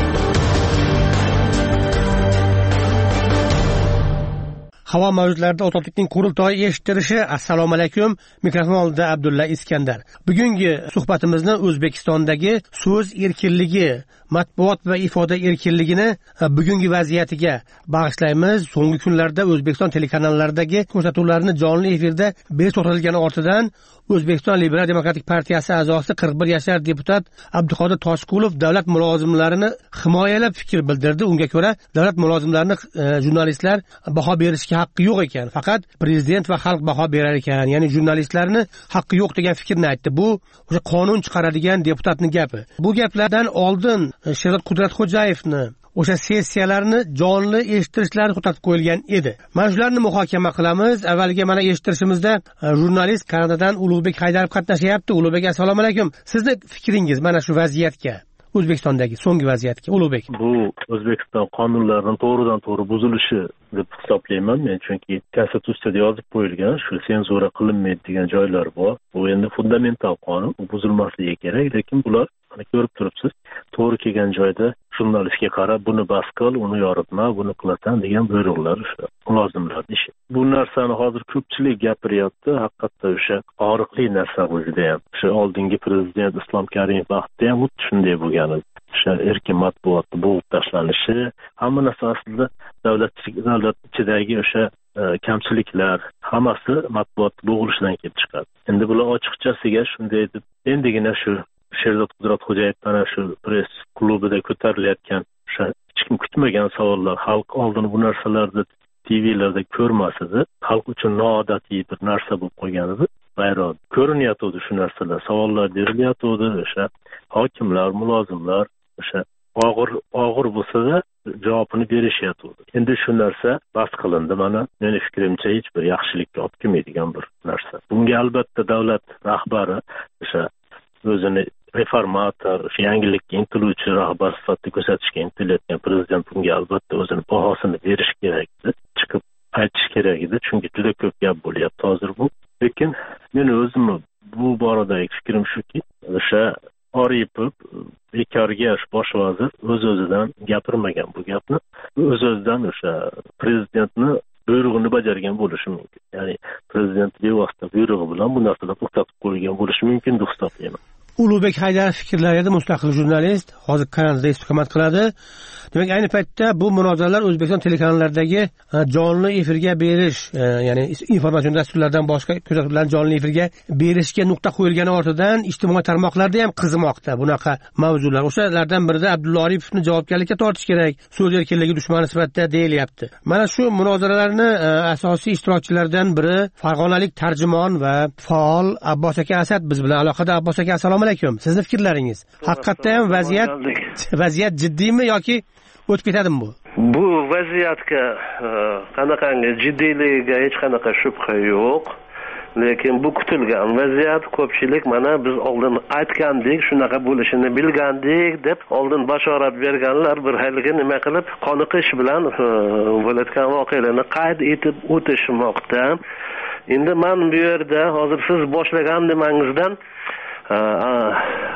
Havo mavjudlarida ozodlikning qurultoyi eshittirishi. Assalomu alaykum. Mikrofon oldida Abdulla Iskandar. Bugungi suhbatimizni O'zbekistondagi so'z erkinligi, matbuot va ifoda erkinligini bugungi vaziyatiga bag'ishlaymiz. So'nggi kunlarda O'zbekiston telekanallaridagi ko'rsatuvlarni jonli efirda berish to'xtatilgani ortidan O'zbekiston Liberal demokratik partiyasi a'zosi qirq bir yashar deputat Abduqodir Toshqulov davlat mulozimlarini himoyalab fikr bildirdi. Unga ko'ra, davlat mulozimlarini e, jurnalistlar baho berishga haqqi yo'q ekan. Faqat prezident va xalq baho berar ekan. Ya'ni jurnalistlarni haqqi yo'q degan fikrni aytdi. Bu o'sha qonun chiqaradigan deputatning gapi. Bu gaplardan oldin Sherzod Qudratxo'jayevni o'sha sessiyalarni jonli eshittirishlari to'xtatib qo'yilgan edi. Mana shularni muhokama qilamiz. Avvaliga mana eshittirishimizda jurnalist Kanadadan Ulug'bek Haydarov qatnashyapti. Ulug'bek, assalomu alaykum. Sizni fikringiz mana shu vaziyatga, O'zbekistondagi so'nggi vaziyatga, Ulug'bek. Bu O'zbekiston qonunlarining to'g'ridan to'g'ri buzilishi deb hisoblayman men, chunki konstitutsiyada yozib qo'yilgan shu senzura qilinmaydi degan joylar bor. Bu endi fundamental qonun, bu buzilmasligi kerak, lekin bular mana ko'rib turibsiz, to'g'ri kelgan joyda jurnalistga qarab buni bas qil, uni yoritma, buni qilasan degan buyruqlar o'sha mulozimlar ishi. Bu narsani hozir ko'pchilik gapiryapti, haqiqatda o'sha og'riqli narsa bu juda ham. O'sha oldingi prezident Islom Karimov vaqtida ham xuddi shunday bo'lgan edi. O'sha erkin matbuotni bo'g'ib tashlanishi, hamma narsa aslida davlat davlat ichidagi o'sha kamchiliklar hammasi matbuot bo'g'ilishidan kelib chiqadi. Endi bular ochiqchasiga shunday deb endigina shu Sherzod Qudratxo'jayev mana shu press klubida ko'tarilayotgan o'sha hech kim kutmagan savollar, xalq oldin bu narsalarni T V'larda ko'rmas edi, xalq uchun noodatiy bir narsa bo'lib qolgan edi. Bayroq ko'rinyapti shu narsalar, savollar berilyapti, o'sha hokimlar, mulozimlar o'sha og'ir og'ir bo'lsa-da javobini berishyapti. Endi shu narsa bas qilindi. Mana meni fikrimcha hech bir yaxshilikka olib kelmaydigan bir narsa. Bunga albatta davlat rahbari o'sha o'zini reformator, yangilikka intiluvchi rahbar sifatida ko'rsatishga intilayotgan prezident bunga albatta o'zini bahosini berish kerak edi, chiqib aytish kerak edi, chunki juda ko'p gap bo'lyapti hozir bu. Lekin meni o'zim bu boradagi fikrim shuki, o'sha Oripov bekorga bosh vazir o'z-o'zidan gapirmagan bu gapni, o'z-o'zidan o'sha prezidentni buyrug'ini bajargan bo'lishi mumkin. Ya'ni prezident bevosita buyrug'i bilan bu narsani to'xtatib qo'ygan bo'lishi mumkin deb hisoblayman. Ulug'bek Haydarov fikrlari edi, mustaqil jurnalist, hozir Kanadada istiqomat qiladi. Demak, ayni paytda bu munozaralar O'zbekiston telekanallaridagi jonli efirga berish, ya'ni informatsion dasturlardan boshqa ko'rsatuvlarni jonli efirga berishga nuqta qo'yilgani ortidan ijtimoiy tarmoqlarda ham qizimoqda bunaqa mavzular. O'shalardan birida Abdulla Oripovni javobgarlikka tortish kerak, so'z erkinligi dushmani sifatida deyilyapti. Mana shu munozaralarni asosiy ishtirokchilaridan biri farg'onalik tarjimon va faol Abbos aka Asad biz bilan aloqada. Abbos aka, assalomu alaykum. Sizni fikrlaringiz? Haqiqatda ham vaziyat vaziyat jiddiymi yoki o'tib ketadimi bu? Bu vaziyatga qanaqangi jiddiyligiga hech qanaqa shubha yo'q. Lekin bu kutilgan vaziyat. Ko'pchilik mana biz oldin aytgandik, shunaqa bo'lishini bilgandik deb oldin bashorat berganlar bir haligi nima qilib qoniqish bilan bo'layotgan voqealarni qayd etib o'tishmoqda. Endi men bu yerda hozir siz boshlagan demangizdan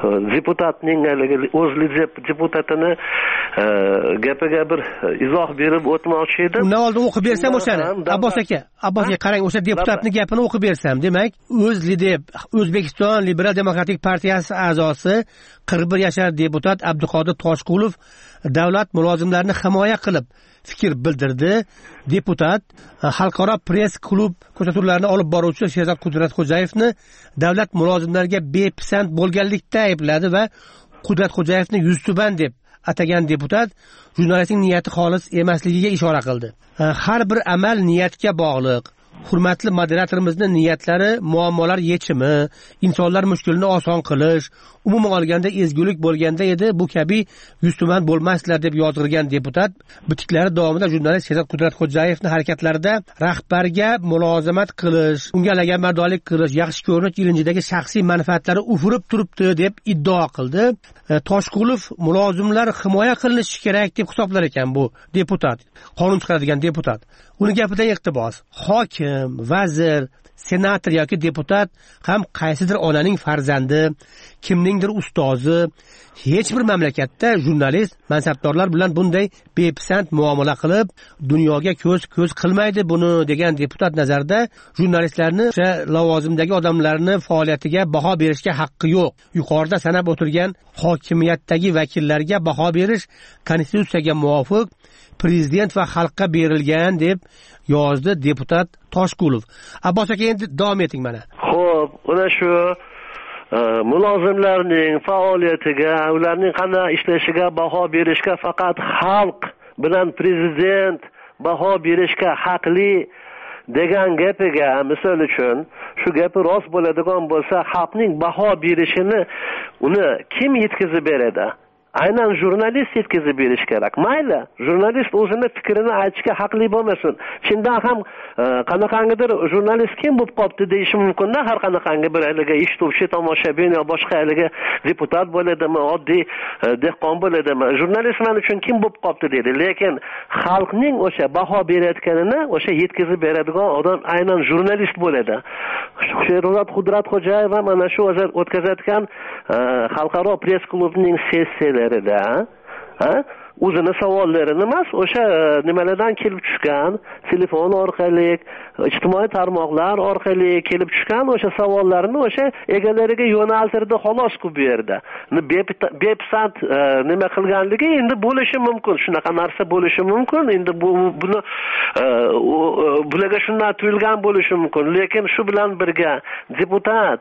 deputatning o'zli deputatini gapiga bir izoh berib o'tmoqchi edim. Undan oldin o'qib bersam o'shani. Abbos aka, Abbos aka qarang, o'sha deputatning gapini o'qib bersam, demak, o'zli deb O'zbekiston Liberal demokratik partiyasi a'zosi qirq bir yashar deputat Abduqodir Toshqulov davlat mulozimlarini himoya qilib fikr bildirdi. Deputat xalqaro press klub ko'rsatuvlarini olib boruvchi Sherzod Qudratxo'jayevni davlat mulozimlariga bepisand bo'lganlikda aybladi va Qudratxo'jayevni yuztuban deb atagan deputat jurnalistning niyati xolis emasligiga ishora qildi. Har bir amal niyatga bog'liq. Hurmatli moderatorimizni niyatlari muammolar yechimi, insonlar mushkulini oson qilish, umuman olganda ezgulik bo'lganda edi, bu kabi yuztuman bo'lmaslar deb yozg'irgan deputat bitiklari davomida jurnalist Sherzod Qudratxo'jayevning harakatlarida rahbarga mulozamat qilish, unga laganmardonlik qilish, yaxshi ko'rinish ilinjidagi shaxsiy manfaatlari ufurib turibdi deb iddao qildi. Toshqulov mulozimlar himoya qilinishi kerak deb hisoblar ekan bu deputat, qonun chiqaradigan deputat. Uni gapida iqtibos, hokim, vazir, senator yoki deputat ham qaysidir onaning farzandi, kimningdir ustozi. Hech bir mamlakatda jurnalist mansabdorlar bilan bunday bepisand muomala qilib, dunyoga ko'z ko'z qilmaydi buni degan deputat nazarida jurnalistlarni o'sha lavozimdagi odamlarni faoliyatiga baho berishga haqqi yo'q. Yuqorida sanab o'tirgan hokimiyatdagi vakillarga baho berish konstitutsiyaga muvofiq prezident va xalqqa berilgan deb yozdi deputat Toshqulov. Abbos aka, endi davom eting mana. Xo'p, ana shu mulozimlarning faoliyatiga, ularning qanday ishlashiga baho berishga faqat xalq bilan prezident baho berishga haqli degan gapiga, misol uchun, shu gapi rost bo'ladigan bo'lsa, xalqning baho berishini uni kim yetkazib beradi? Aynan jurnalist yetkazib berish kerak. Mayli, jurnalist o'zini fikrini aytishga haqli bo'lmasin. Chindan ham qanaqangidir jurnalist kim bo'lib qolibdi deyish mumkin-da, har qanaqangi bir haliga eshituvchi, tomoshabin yo boshqa haliga deputat bo'ladimi, oddiy dehqon bo'ladimi, jurnalist men uchun kim bo'lib qolibdi dedi. Lekin xalqning o'sha baho berayotganini o'sha yetkazib beradigan odam aynan jurnalist bo'ladi. Sherzod Qudratxo'jayev mana shu o'tkazayotgan xalqaro press klubning sessiyasi ha o'zini savollarini emas, o'sha nimalardan kelib tushgan, telefon orqali, ijtimoiy tarmoqlar orqali kelib tushgan o'sha savollarni o'sha egalariga yo'naltirdi, xolos ku bu yerda. Bepisand nima qilganligi endi bo'lishi mumkin, shunaqa narsa bo'lishi mumkin, endi bu buni bularga shunday tuyulgan bo'lishi mumkin, lekin shu bilan birga deputat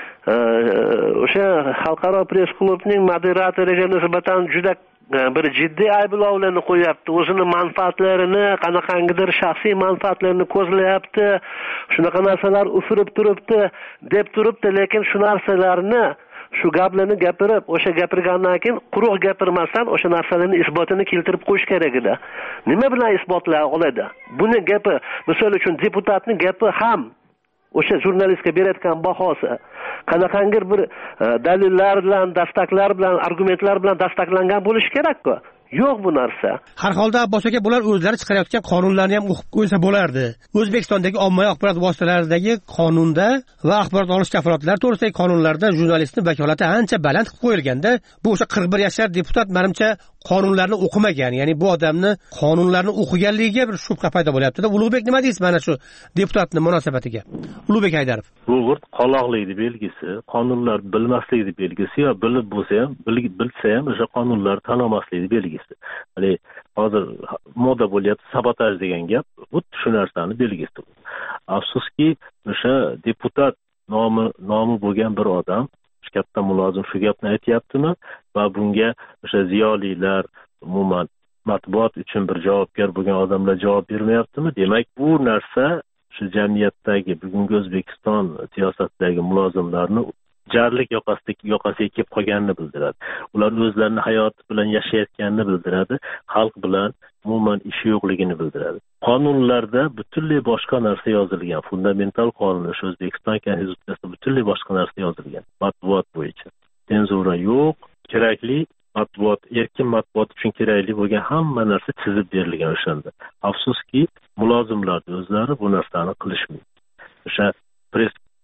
o'sha xalqaro press klubning moderatoriga nisbatan juda bir jiddiy ayblovlarni qo'yapti. O'zini manfaatlarini, qanaqangidir shaxsiy manfaatlarini ko'zlayapti. Shunaqa narsalar ufurib turibdi deb turibdi, lekin shu narsalarni, shu gaplarni gapirib, o'sha gapirgandan keyin quruq gapirmasdan o'sha narsalarning isbotini keltirib qo'yish kerak edi. Nima bilan isbotlay oladi? Buni gapi, misol uchun deputatning gapi ham o'sha jurnalistga berayotgan bahosi qanaqangi bir dalillar bilan, dastaklar bilan, argumentlar bilan dastaklangan bo'lishi kerak-ku. Yo'q bu narsa. Har holda Abbos aka, bular o'zlari chiqarayotgan qonunlarni ham o'qib qo'ysa bo'lardi. O'zbekistondagi ommaviy axborot vositalaridagi qonunda va axborot olish kafolatlari to'g'risidagi qonunlarda jurnalistning vakolati ancha baland qilib qo'yilganda, bu o'sha qirq bir yashar deputat menimcha qonunlarni o'qimagan, ya'ni bu odamni qonunlarni o'qiganligiga bir shubha paydo bo'lyapti-da. Ulug'bek, nima deysiz mana shu deputatning munosabatiga? Ulug'bek Haydarov. Bu g'irt qoloqlikning belgisi, qonunlar bilmaslikning belgisi, yo bilib bo'lsa ham, bilsa ham o'sha qonunlar tan olmaslikning belgisi. Hani hozir moda bo'lyapti sabotaj degan gap, bu shu narsani belgisi. Afsuski, o'sha deputat nomi nomi bo'lgan bir odam, katta mulozim shu gapni aytyaptimi va bunga o'sha ziyolilar, umuman matbuot uchun bir javobgar bo'lgan odamlar javob bermayaptimi? Demak, bu narsa shu jamiyatdagi bugungi O'zbekiston siyosatidagi mulozimlarni jarlik yoqasiga yoqasiga kelib qolganini bildiradi. Ular o'zlarini hayoti bilan yashayotganini bildiradi, xalq bilan umuman ishi yo'qligini bildiradi. Qonunlarda butunlay boshqa narsa yozilgan, fundamental qonun, o'sha O'zbekiston Konstitutsiyasida butunlay boshqa narsa yozilgan. Matbuot bo'yicha senzura yo'q, kerakli matbuot, erkin matbuot uchun kerakli bo'lgan hamma narsa chizib berilgan o'shanda. Afsuski, mulozimlar o'zlari bu narsani qilishmaydi. O'sha press klub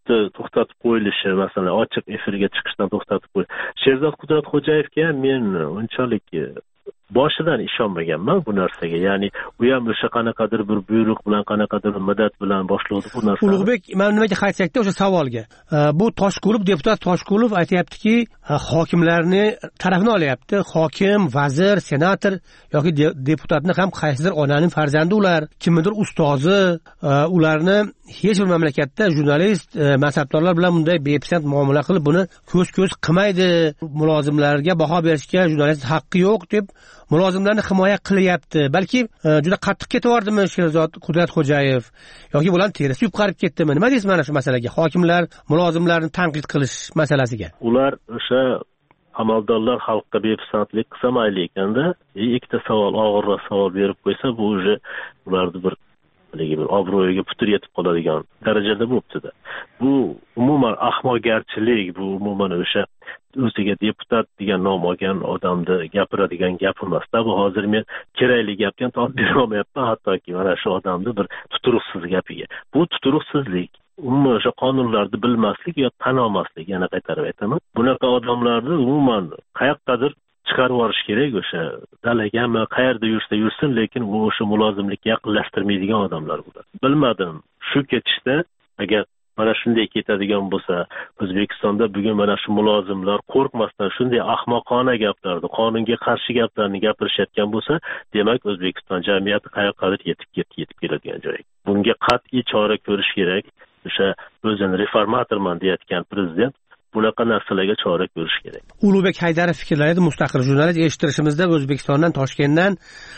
YouTube'da to'xtatib qo'yilishi, masalan ochiq efirga chiqishdan to'xtatib qo'yilish. Sherzod Qudratxo'jayevga men unchalik boshidan ishonmaganman bu narsaga. Ya'ni u ham o'sha qanaqadir bir buyruq bilan, qanaqadir madad bilan boshlovdi bu narsani. Ulug'bek, mana nimaga qaytsakda o'sha savolga. Bu Toshqulov, deputat Toshqulov aytayaptiki, hokimlarni tarafini olyapti. Hokim, vazir, senator yoki deputatni ham qaysidir onaning farzandi ular, kimnidir ustozi, ularni hech bir mamlakatda jurnalist, mansabdorlar bilan bunday bepisand muomala qilib buni ko'z-ko'z qilmaydi. Mulozimlarga baho berishga jurnalist haqqi yo'q deb mulozimlarni himoya qilyapti. Balki juda qattiq ketavordimi Sherzod Qudratxo'jayev yoki bular terisi yupqarib ketdimi? Nima deysiz mana shu masalaga? Hokimlar mulozimlarni tanqid qilish masalasiga. Ular o'sha amaldorlar xalqqa bepisandlik qilsa mayli ekanda, ikkita savol, og'irroq savol berib qo'ysa, bu o'zi ularni bir bir obro'yiga putur yetib qoladigan darajada bo'libdi-da. Bu umuman ahmoqgarchilik, bu umuman o'sha o'ziga deputat degan nom olgan odamni gapiradigan gap emas-da. Bu hozir men kerakli gapga to'g'ri bera olmayapman, hattoki mana shu odamni bir tuturuqsiz gapiga. Bu tuturuqsizlik. Umuman o'sha qonunlarni bilmaslik yo tan olmaslik, yana qaytarib aytaman. Bunaqa odamlarni umuman qayoqqadir chiqarib yuborish kerak. O'sha dalagami, qayerda yursa yursin, lekin u o'sha mulozimlikka yaqinlashtirmaydigan odamlar bular. Bilmadim, shu ketishda agar mana shunday ketadigan bo'lsa, O'zbekistonda bugun mana shu mulozimlar qo'rqmasdan shunday ahmoqona gaplarni, qonunga qarshi gaplarni gapirishayotgan bo'lsa, demak O'zbekiston jamiyati qayoqqadir yetib yetib keladigan joy. Bunga qat'iy chora ko'rish kerak. O'sha o'zini reformatorman deyotgan prezident bunaqa narsalarga chora ko'rish kerak. Ulug'bek Haydarov fikrlaydi, mustaqil jurnalist. Eshittirishimizda O'zbekistondan, Toshkentdan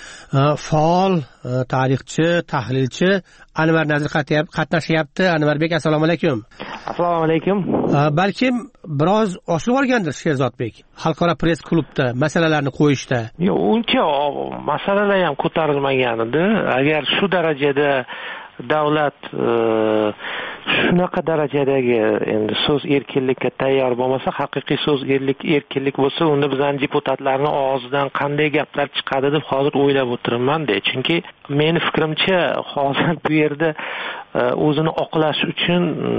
faol tarixchi, tahlilchi Anvar Nazir qatnashyapti. Anvarbek, assalomu alaykum. Assalomu alaykum. Balkim biroz oshib olgandir Sherzodbek xalqaro press klubda masalalarni qo'yishda. Yo'q, uncha masalalar ham ko'tarilmagan edi. Agar shu darajada davlat shunaqa darajadagi endi so'z erkinlikka tayyor bo'lmasa, haqiqiy so'z erkinlik bo'lsa, unda bizning deputatlarning og'zidan qanday gaplar chiqadi deb hozir o'ylab o'tiribman-da. Chunki meni fikrimcha hozir bu yerda o'zini oqlash uchun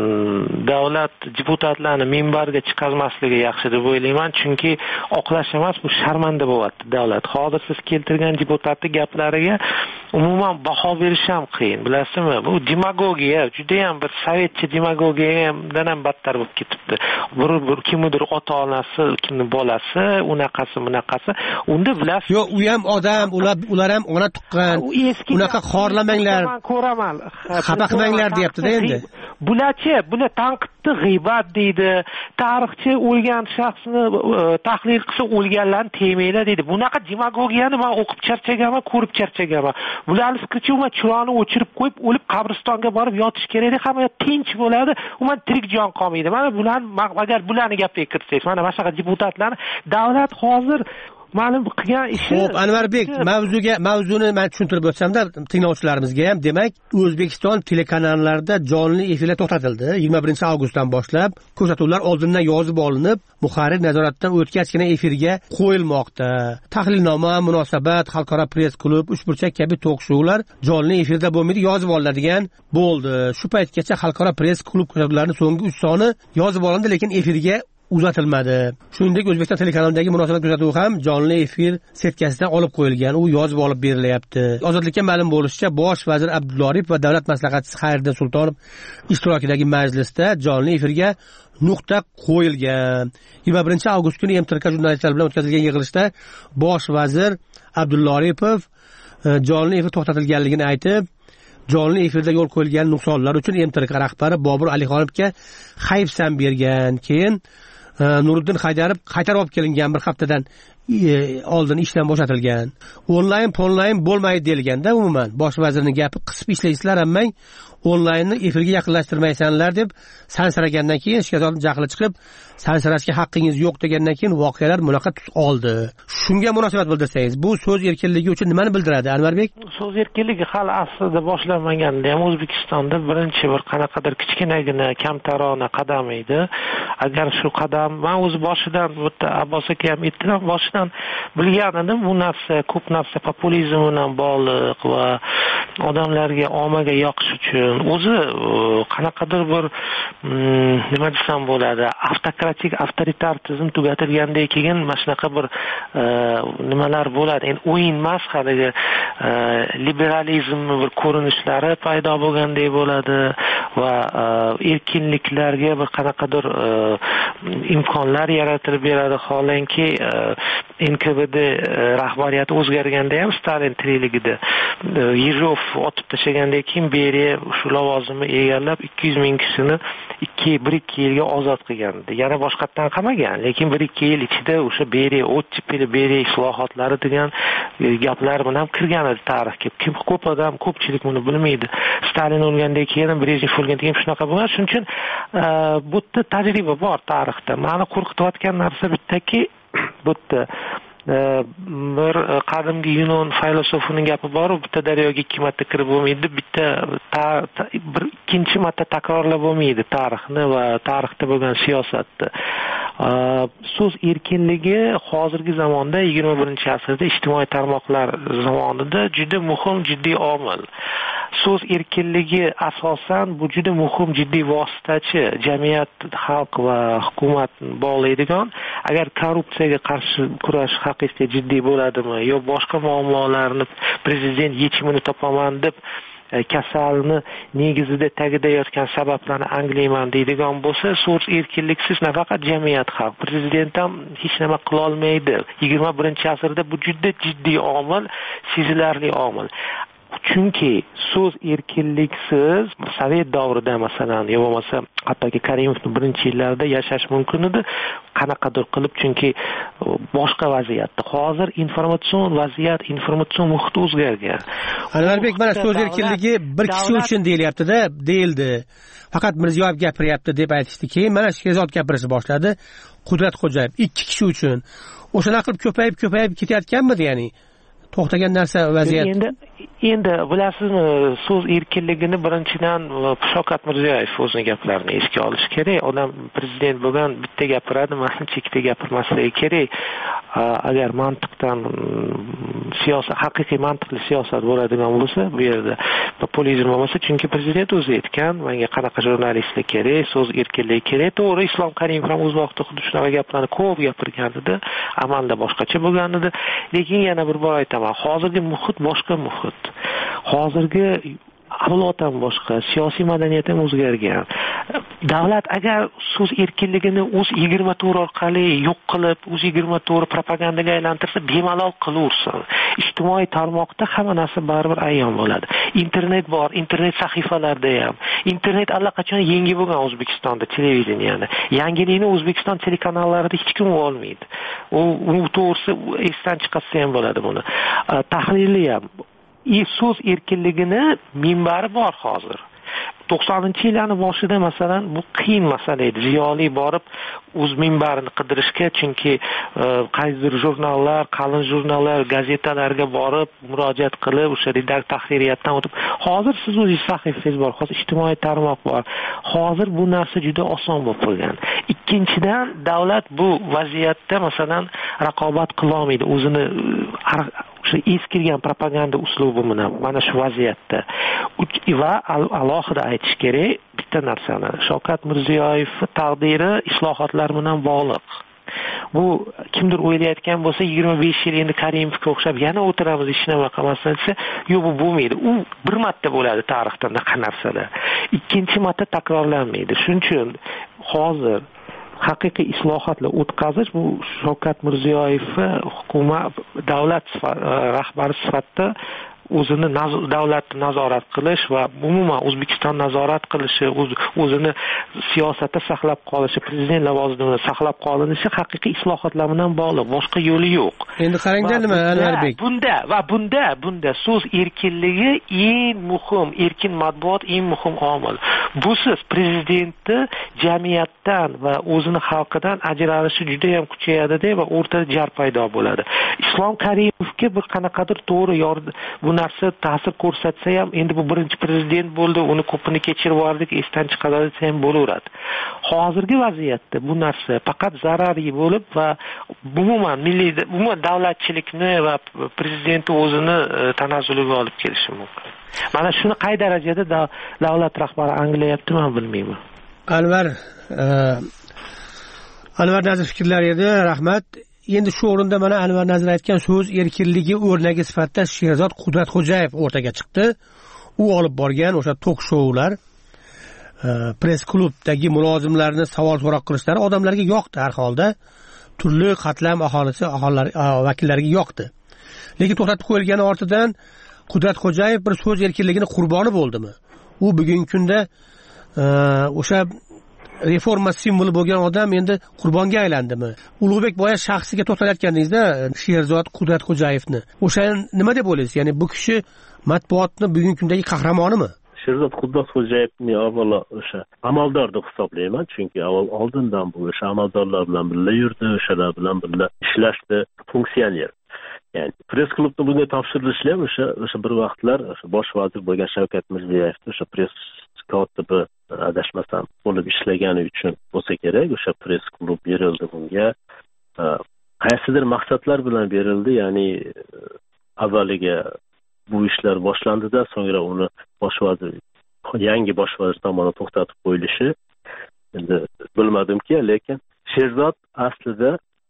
davlat deputatlarni minbarga chiqarmasligi yaxshi deb o'ylayman. Chunki oqlash emas, bu sharmanda bo'lyapti davlat. Hozir siz keltirgan deputatning gaplariga umuman baho berish ham qiyin, bilasizmi? Bu demagogiya, juda ham bir sovetcha demagogiyadan ham battar bo'lib ketibdi. Bir bir kimdir ota-onasi, kimning bolasi, unaqasi, bunaqasi. Unda bilasiz, yo'q, u ham odam, ular ular ham ona tuqqan. Unaqa xorlamanglar, ko'raman. Xafa qilmanglar deyapti-da endi. Bularchi, bular tanqidni g'iybat deydi. Tarixchi o'lgan shaxsni tahlil qilsa o'lganlarni tegmaydi deydi. Bunaqa demagogiyani men o'qib charchaganman, ko'rib charchaganman. Bularning fikricha umuman chiroqni o'chirib qo'yib, o'lib qabristonga borib yotish kerak, hamma tinch bo'ladi, umuman tirik jon qolmaydi. Mana bular, agar bularni gapiga kirsangiz, mana boshqa deputatlarni davlat hozir ma'lum qilgan ishi. Xo'p, Anvarbek, mavzuga mavzuni men tushuntirib o'tsam-da tinglovchilarimizga ham, demak, O'zbekiston telekanallarida jonli efirlar to'xtatildi. yigirma birinchi avgustdan boshlab ko'rsatuvlar oldindan yozib olinib, muharrir nazoratdan o'tkazgina efirga qo'yilmoqda. Tahlilnoma, munosabat, xalqaro press klub, uchburchak kabi tok-shoular jonli efirda bo'lmaydi, yozib olinadigan bo'ldi. Shu paytgacha xalqaro press klub ko'rsatuvlarining so'nggi uch soni yozib olindi, lekin efirga uzatilmadi. Shuningdek, O'zbekiston telekanalidagi munosabat kuzatuvi ham jonli efir setkasidan olib qo'yilgan, u yozib olib berilyapti. Ozodlikka ma'lum bo'lishicha, bosh vazir Abdulla Oripov va davlat maslahatchisi Xayriddin Sultonov ishtirokidagi majlisda jonli efirga nuqta qo'yilgan. yigirma birinchi avgust kuni M T R K jurnalistlar bilan o'tkazilgan yig'ilishda bosh vazir Abdulla Oripov jonli efir to'xtatilganligini aytib, jonli efirda yo'l qo'yilgan nuqsonlar uchun M T R K rahbari Bobur Alixonovga hayfsan bergan. Keyin Nuriddin Haydarov qaytarib olib kelingan, bir haftadan oldin ishdan bo'shatilgan. Onlayn onlayn bo'lmaydi deilganda, umuman bosh vazirning gapi qisib ishlaysizlar, ammang onlaynni efirga yaqinlashtirmaysanlar deb sansiragandan keyin ishga jahli chiqib, sansirashga haqqingiz yo'q degandan keyin voqealar bunaqa tus oldi. Shunga munosabat bildirsangiz, bu so'z erkinligi uchun nimani bildiradi, Anvarbek? So'z erkinligi hali aslida boshlanmaganda ham O'zbekistonda birinchi bir qanaqadir kichkinagina kamtarona qadam edi. Agar shu qadam, men o'z boshidan bitta Abbos aka ham aytdilar, boshidan bilgan edim, bu narsa ko'p narsa populizm bilan bog'liq va odamlarga ommaga yoqish uchun o'zi qanaqadir bir nima desam bo'ladi, avtokratik avtoritar tizim tugatilgandan keyin mana shunaqa bir nimalar bo'ladi. Endi o'yin emas, haligi liberalizmni bir ko'rinishlari paydo bo'lgandek bo'ladi va erkinliklarga bir qanaqadir imkonlar yaratib beradi. Holanki N K B D rahbariyati o'zgarganda ham Stalin tirikligida Yirov otib tashlagandan keyin Beriya shu lavozimni egallab ikki yuz ming kishini ikki bir ikki yilga ozod qilgandi. Yana boshqatdan qamagan, lekin bir ikki yil ichida o'sha Beriya ottipili Beriya islohotlari degan gaplar bilan kirgan edi tarixga. Kim ko'p odam, ko'pchilik buni bilmaydi. Stalin o'lgandan keyin, Brejnev o'lgandan keyin shunaqa bo'lgan. Shuning uchun bu yerda tajriba bor tarixda. Meni qo'rqitayotgan narsa bittaki, bu yerda bir qadimgi Yunon filosofining gapi bor, bitta daryoga ikki marta kirib bo'lmaydi, bitta bir ikkinchi marta takrorlab bo'lmaydi tarixni va tarixda bo'lgan siyosatni. So'z erkinligi hozirgi zamonda yigirma birinchi asrda ijtimoiy tarmoqlar zamonida juda muhim jiddiy omil. So'z erkinligi asosan bu juda muhim jiddiy vositachi, jamiyat, xalq va hukumat bog'laydigan. Agar korrupsiyaga qarshi kurash haqiqiy jiddiy bo'ladimi yo boshqa muammolarni prezident yechimini topaman deb kasalni negizida tagida yotgan sabablarni anglayman deydigan bo'lsa, so'z erkinliksiz nafaqat jamiyat, xalq, prezident ham hech nima qila olmaydi. yigirma birinchi asrda bu juda jiddiy omil, sezilarli omil. Chunki so'z erkinliksiz Sovet davrida masalan, yo bo'lmasa hattoki Karimovning birinchi yillarida yashash mumkin edi, qanaqadir qilib, chunki boshqa vaziyatda. Hozir informatsion vaziyat, informatsion muhit o'zgargan. Anvarbek, mana so'z erkinligi bir kishi uchun deyilyapti-da, deyildi. Faqat Mirziyoyev gapiryapti deb aytishdi. Keyin mana Sherzod gapirishni boshladi. Qudratxo'jayev ikki kishi uchun. O'shana qilib ko'payib, ko'payib ketayotganmidi, ya'ni? To'xtagan narsa vaziyat. Endi endi bilasizmi, so'z erkinligini birinchidan Shavkat Mirziyoyev o'zining gaplarini esga olish kerak. Odam prezident bo'lgan, bitta gapiradi, manimcha ikkita gapirmasligi kerak. Agar mantiqdan siyosat, haqiqiy mantiqli siyosat bo'ladigan bo'lsa, bu yerda populizm bo'lmasa, chunki prezident o'zi aytgan, menga qanaqa jurnalistlik kerak, so'z erkinligi kerak. To'g'ri, Islom Karimov ham o'z vaqtida xuddi shunaqa gaplarni ko'p gapirgan edi, amalda boshqacha bo'lgan edi. Lekin yana bir bor aytaman, hozirgi muhit boshqa muhit. Hozirgi avlod ham boshqa, siyosiy madaniyat ham o'zgargan. Davlat agar so'z erkinligini o'z yigirma to'rt orqali yo'q qilib, o'z yigirma to'rt propagandaga aylantirsa, bemalol qilaversin. Ijtimoiy tarmoqda hamma narsa baribir ayon bo'ladi. Internet bor, internet sahifalarida ham. Internet allaqachon yangi bo'lgan O'zbekistonda televideniyani. Yangilikni O'zbekiston telekanallarida hech kim olmaydi. U u to'g'risi esdan chiqarsa ham bo'ladi buni. Tahlili ham so'z erkinligini minbari bor hozir. to'qsoninchi yillarning boshida masalan bu qiyin masala edi. Ziyoli borib o'z minbarini qidirishga, chunki qaysidir jurnallar, qalin jurnallar, gazetalarga borib murojaat qilib, o'sha redaktor tahririyatdan o'tib, hozir siz o'zingiz sahifangiz bor, hozir ijtimoiy tarmoq bor. Hozir bu narsa juda oson bo'lib qolgan. Ikkinchidan, davlat bu vaziyatda masalan raqobat qila olmaydi. O'zini shu eskirgan propaganda uslubi bilan mana shu vaziyatda. Va alohida aytish kerak bitta narsani. Shavkat Mirziyoyev taqdiri islohotlar bilan bog'liq. Bu kimdir o'ylayotgan bo'lsa, yigirma besh yil endi Karimovga o'xshab yana o'tiramiz, hech nima qilmasdan desa, yo'q, bu bo'lmaydi. U bir marta bo'ladi tarixda bunaqa narsalar. Ikkinchi marta takrorlanmaydi. Shuning uchun hozir haqiqiy islohotlar o'tkazish bu Shavkat Mirziyoyev hukumat davlat rahbari sifatida o'zini davlatni nazorat qilish va umuman O'zbekiston nazorat qilishi, o'zini siyosatda saqlab qolishi, prezident lavozimini saqlab qolinishi haqiqiy islohotlar bilan bog'liq, boshqa yo'li yo'q. Endi qarangda nima Anvarbek? Bunda va bunda bunda so'z erkinligi eng muhim, erkin matbuot eng muhim omil. Busiz prezidentni jamiyatdan va o'zini xalqidan ajralishi juda ham kuchayadi va o'rtada jar paydo bo'ladi. Islom Karimovga bir qanaqadir to'g'ri yordam bu narsa ta'sir ko'rsatsa ham, endi bu birinchi prezident bo'ldi, uni ko'pini kechirib yubordik, esdan chiqaradi ham bo'laveradi. Hozirgi vaziyatda bu narsa faqat zararli bo'lib va umuman milliy umuman davlatchilikni va prezidentni o'zini tanazzuliga olib kelishi mumkin. mana shuni qay darajada davlat rahbari anglayapti men bilmayman. Anvar Anvar Nazir fikrlari edi, rahmat. Endi shu o'rinda mana Anvar Nazir aytgan so'z erkinligi o'rnagi sifatida Sherzod Qudratxo'jayev o'rtaga chiqdi. U olib borgan o'sha tok shoular, press klubdagi mulozimlarni savol so'roq qilishlari odamlarga yoqdi har holda. Turli qatlam aholisi aholilar vakillariga yoqdi. Lekin to'xtatib qo'yilgani ortidan Qudratxo'jayev bir so'z erkinligining qurboni bo'ldimi? U bugungi kunda o'sha reforma simvoli bo'lgan odam endi qurbonga aylandimi? Ulug'bek boya shaxsiga to'xtalayotganingizda Sherzod Qudratxo'jayevni o'sha nima deb o'ylaysiz? Ya'ni bu kishi matbuotning bugungi kundagi qahramonimi? Sherzod Qudratxo'jayevni avvalo o'sha amaldor deb hisoblayman, chunki avval oldindan bu o'sha amaldorlar bilan birga yurdi, o'shalar bilan birga ishlashdi, funksioner. Ya'ni press klubda bunday topshirilishlari ham o'sha o'sha bir vaqtlar o'sha bosh vazir bo'lgan Shavkat Mirziyoyevning o'sha press kotibi adashmasam bo'lib ishlagani uchun bo'lsa kerak, o'sha press klub berildi bunga. Qaysidir maqsadlar bilan berildi, ya'ni avvaliga bu ishlar boshlandida, so'ngra uni bosh vazir yangi bosh vazir tomonidan to'xtatib qo'yilishi endi bilmadimki, lekin Sherzod aslida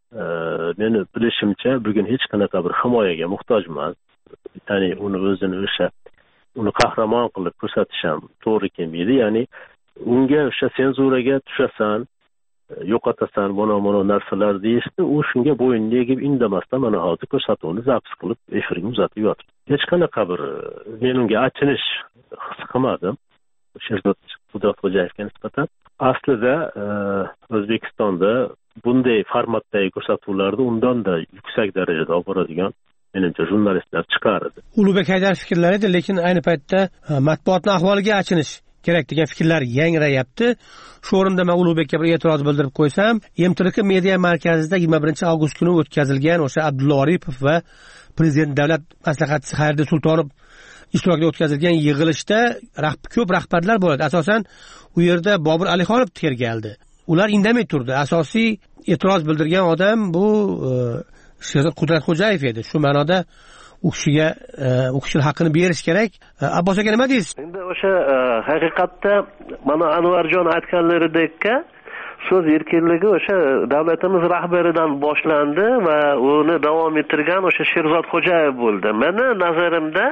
meni bilishimcha bugun hech qanaqa bir himoyaga muhtoj emas. Ya'ni uni o'zini o'sha uni qahramon qilib ko'rsatish ham to'g'ri kelmaydi. Ya'ni unga o'sha senzuraga tushasan, yo'qotasan, mana-mana narsalar deyishdi, u shunga bo'yinni egib indamasdan mana hozir ko'rsatuvni zapis qilib efirga uzatib yotibdi. Hech qanaqa bir men unga achinish his qilmadim Sherzod Qudratxo'jayevga nisbatan. Aslida O'zbekistonda bunday formatdagi ko'rsatuvlarni undan-da yuksak darajada olib boradigan menimcha jurnalistlar chiqar edi. Ulug'bek Haydarov fikrlari edi, lekin ayni paytda matbuotning ahvoliga achinish kerak degan fikrlar yangrayapti. Shu o'rinda men Ulug'bekka bir e'tiroz bildirib qo'ysam, M T R K media markazida yigirma birinchi avgust kuni o'tkazilgan o'sha Abdulla Oripov va prezident davlat maslahatchisi Xayriddin Sultonov ishtirokida o'tkazilgan yig'ilishda ko'p rahbarlar bo'ladi. Asosan u yerda Bobur Alixonov tergaldi. Ular indamay turdi. Asosiy e'tiroz bildirgan odam bu Sherzod Qudratxo'jayev edi. Shu ma'noda u kishiga u kishi haqqini berish kerak. Abbos aka nima deysiz? Endi o'sha haqiqatda mana Anvarjon aytganlaridekka so'z erkinligi o'sha davlatimiz rahbaridan boshlandi va uni davom ettirgan o'sha Sherzod Xo'jayev bo'ldi. Meni nazarimda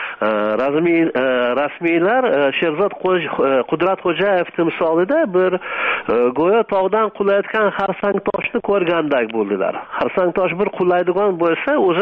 rasmiy rasmiylar Sherzod Qudratxo'jayev timsolida bir go'yo tog'dan qulayotgan xarsang toshni ko'rgandek bo'ldilar. Xarsang tosh bir qulaydigan bo'lsa, o'zi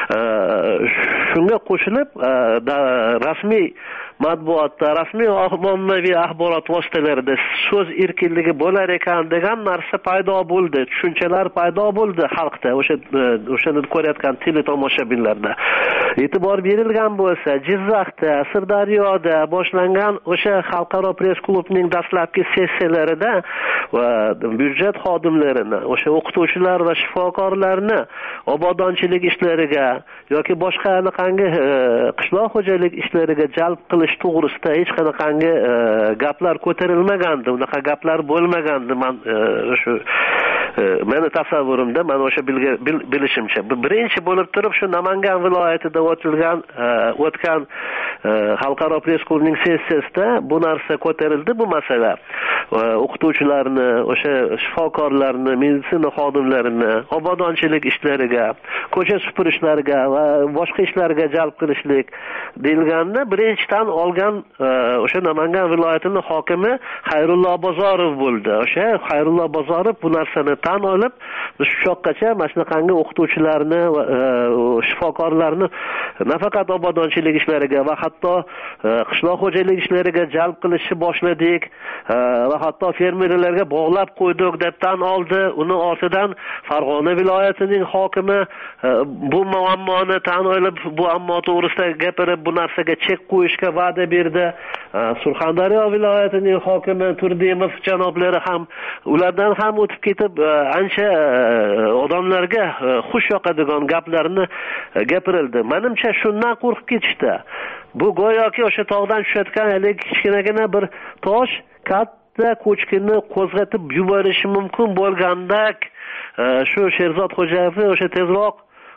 shunga qo'shilib rasmiy matbuotda, rasmiy ommaviy axborot vositalarida so'z erkinligi bo'lar ekan degan narsa paydo bo'ldi, tushunchalar paydo bo'ldi xalqda, o'sha o'shani ko'rayotgan teletomoshabinlarda. E'tibor berilgan bo'lsa, Jizzaxda, Sirdaryoda boshlangan o'sha xalqaro press klubning dastlabki sessiyalarida va byudjet xodimlarini, o'sha o'qituvchilar va shifokorlarni obodonchilik ishlariga yoki boshqa anaqangi qishloq xo'jalik ishlariga jalb qilish to'g'risida hech qanaqangi gaplar ko'tarilmagandi, unaqa gaplar bo'lmagandi. Men shu meni tasavvurimda, men o'sha bilishimcha birinchi bo'lib turib shu Namangan viloyatida o'tilgan o'tgan xalqaro press klubning sessiyasida bu narsa ko'tarildi. Bu masala o'qituvchilarni, o'sha shifokorlarni, meditsina xodimlarini obodonchilik ishlariga, ko'cha supurishlariga va boshqa ishlarga jalb qilishlik deyilganda birinchidan olgan o'sha Namangan viloyatining hokimi Xayrullo Bozorov bo'ldi. O'sha Xayrullo Bozorov bu narsani tan olib, shu choqqacha mana shunaqangi o'qituvchilarni va shifokorlarni nafaqat obodonchilik ishlariga va hatto qishloq xo'jalik ishlariga jalb qilishni boshladik va hatto fermerlarga bog'lab qo'ydik deb tan oldi. Uni ortidan Farg'ona viloyatining hokimi bu muammoni tan olib, bu ammo to'g'risida gapirib, bu narsaga chek qo'yishga va'da berdi. Surxondaryo viloyatining hokimi Turdimov janoblari ham ulardan ham o'tib ketib, ancha odamlarga xush yoqadigan gaplarni gapirildi. Menimcha shundan qo'rqib ketishdi. Bu go'yoki o'sha tog'dan tushayotgan hali kichkinagina bir tosh katta ko'chkini qo'zg'atib yuborishi mumkin bo'lgandek, shu Sherzod Xo'jayevni o'sha tezroq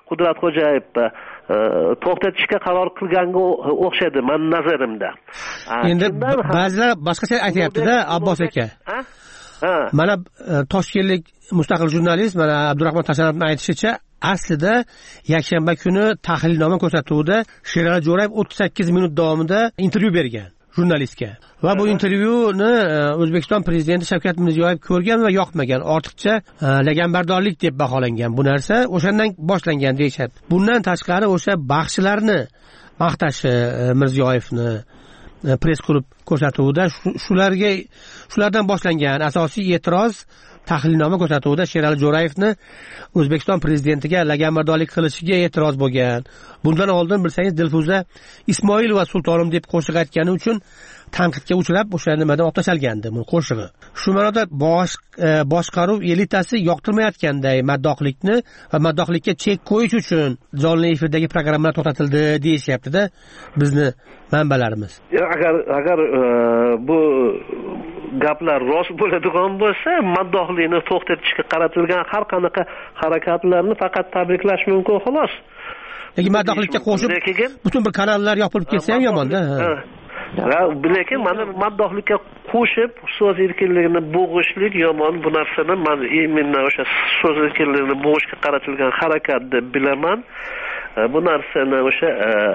Qudratxo'jayevni to'xtatishga qaror qilganga o'xshadi meni nazarimda. Endi ba'zilar boshqacha aytyapti-da, Abbos aka. Mana toshkentlik mustaqil jurnalist mana Abdurahmon Tashanovning aytishicha, aslida yakshanba kuni tahlilnoma ko'rsatuvida Sherali Jo'rayev o'ttiz sakkiz minut davomida intervyu bergan jurnalistga. Va bu intervyuni O'zbekiston prezidenti Shavkat Mirziyoyev ko'rgan va yoqmagan, ortiqcha laganbardorlik deb baholangan. Bu narsa o'shandan boshlangan deyshadi. Bundan tashqari o'sha baxshilarni maqtashi Mirziyoyevni press klub ko'rsatuvida shularga shulardan boshlangan asosiy e'tiroz tahlilnoma ko'rsatuvida Sherali Jo'rayevni O'zbekiston prezidentiga laganbardorlik qilishiga e'tiroz bo'lgan. Bundan oldin bilsangiz Dilfuza Ismoilova sultonim deb qo'shiq aytgani uchun tanqidga uchrab o'sha nimadan olib tashalgandi bu qo'shig'i. Shu ma'noda bosh boshqaruv elitasi yoqtirmayotganday maddohlikni va maddohlikka chek qo'yish uchun jonli efirdagi programmalar to'xtatildi deyishyapti-da bizni manbalarimiz. Agar agar bu gaplar rost bo'ladigan bo'lsa, maddohlikni to'xtatishga qaratilgan har qanaqa harakatlarni faqat tabriklash mumkin xolos. Lekin maddohlikka qo'shib butun bir kanallar yopilib ketsa ham yomon-da. Lekin mana maddohlikka qo'shib so'z erkinligini bo'g'ishlik yomon. Bu narsani men imенно o'sha so'z erkinligini bo'g'ishga qaratilgan harakat deb bilaman. Bu narsani o'sha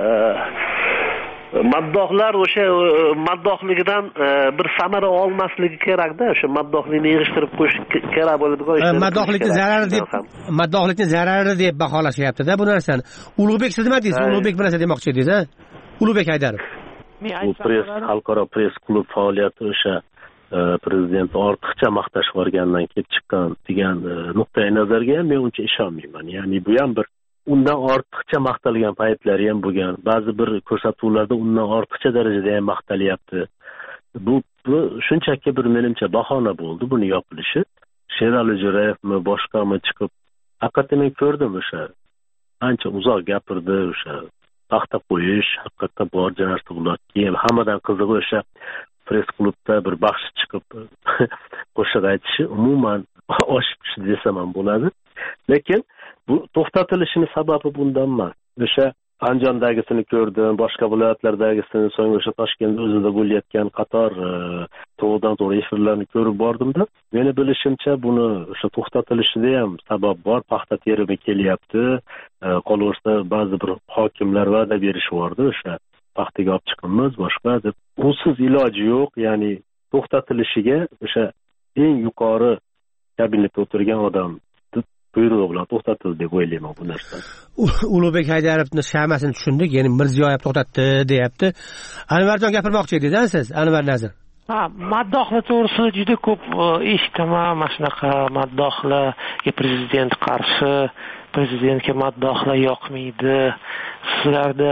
maddohlar o'sha maddohligidan bir samara olmasligi kerak-da, o'sha maddohlikni yig'ishtirib qo'yish kerak bo'ladigan ishlar. Maddohlikni zarari deb maddohlikni zarari deb baholashyapti-da bu narsani. Ulug'bek siz nima deysiz? Ulug'bek bilan demoqchi edingiz, a? Ulug'bek Haydarov. Bu press xalqaro press klub faoliyati o'sha prezident ortiqcha maqtash borgandan kelib chiqqan degan nuqtai nazarga ham men uncha ishonmayman. Ya'ni bu ham bir undan ortiqcha maqtalgan paytlari ham bo'lgan. Ba'zi bir ko'rsatuvlarda undan ortiqcha darajada ham maqtalyapti. Bu, bu shunchaki bir menimcha bahona bo'ldi buni yopilishi. Sherali Jo'rayevmi boshqami chiqib haqiqatan men ko'rdim o'sha ancha uzoq gapirdi, o'sha paxta qo'yish haqiqatda bor narsa bo'ladi. Keyin hammadan qizig'i o'sha press klubda bir baxshi chiqib qo'shiq aytishi umuman oshib tushdi desam ham bo'ladi. Lekin bu to'xtatilishining sababi bundan emas. O'sha Andijondagisini ko'rdim, boshqa viloyatlardagisini, so'ng o'sha Toshkentda o'zida bo'layotgan qator to'g'ridan to'g'ri efirlarni ko'rib bordim-da. Meni bilishimcha buni o'sha to'xtatilishida ham sabab bor. Paxta terimi kelyapti. Qolaversa ba'zi bir hokimlar va'da berishyapti o'sha paxtaga olib chiqamiz, boshqa deb. Usiz iloji yo'q, ya'ni to'xtatilishiga o'sha eng yuqori kabinetda o'tirgan odam buyrug'i bilan to'xtatildi deb o'ylayman bu narsa. Ulug'bek Haydarovning shamasini tushundik, ya'ni Mirziyoyev to'xtatdi deyapti. Anvarjon gapirmoqchi edingiz siz, Anvar Nazir. Ha, maddohlar to'g'risida juda ko'p eshitaman, mana shunaqa maddohlarga prezident qarshi, prezidentga maddohlar yoqmaydi. Sizlarda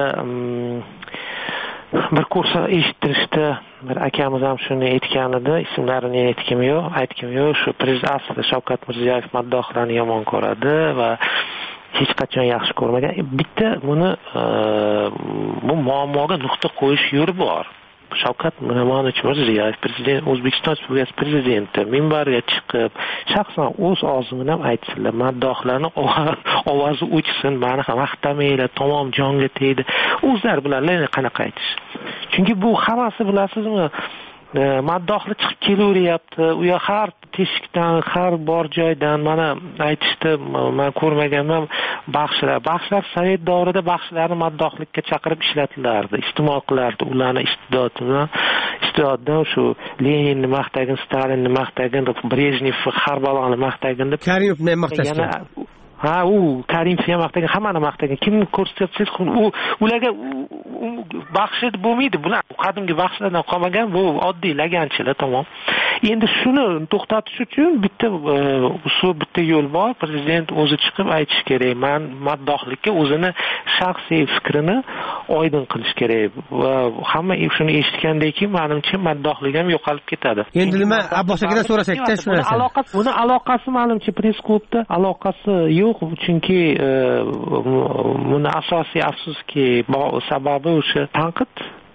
bir kursa eshittirishdi, bir akamiz ham shuni aytgan edi, ismlarini aytgim yo'q, aytgim yo'q. Shu prezident aslida Shavkat Mirziyoyev maddohlarni yomon ko'radi va hech qachon yaxshi ko'rmagan. Bitta buni bu muammoga nuqta qo'yish yo'li bor. Shavkat Mirziyoyev prezident, O'zbekiston Respublikasi prezidenti minbarga chiqib, shaxsan o'z og'zi bilan aytsinlar, maddohlarni ovozi o'chsin, meni ham maqtamanglar, tamom jonga tegdi. O'zlari bilan qanaqa aytish? Chunki bu hammasi bilasizmi? Maddohlar chiqib kelaveryapti. U yoq har teshikdan, har bor joydan mana aytishdi, men ko'rmaganman baxshilar. Baxshilar Sovet davrida baxshilarni maddohlikka chaqirib ishlatilardi, iste'mol qilardi. Ularni iste'dodini, iste'doddan shu Leninni maqtagin, Stalinni maqtagin, Brejnev, har baloni maqtagin deb Karimovni maqtashdi. Ha, u Karimovni ham maqtagan, hammani maqtagan. Kimni ko'rsatsangiz, u ularga baxshi bo'lmaydi. Bular qadimgi baxshilardan qolmagan, bu oddiy laganchilar, tamom. Endi shuni to'xtatish uchun bitta usul, bitta yo'l bor. Prezident o'zi chiqib aytish kerak. Men maddohlikka o'zini shaxsiy fikrini oydin qilish kerak. Va hamma shuni eshitgandan keyin menimcha maddohlik ham yo'qolib ketadi. Endi nima Abbos akadan so'rasak-da shu narsa. Aloqasi, buni aloqasi menimcha press klubda aloqasi yo'q, chunki buni asosiy afsuski sababi o'sha tanqid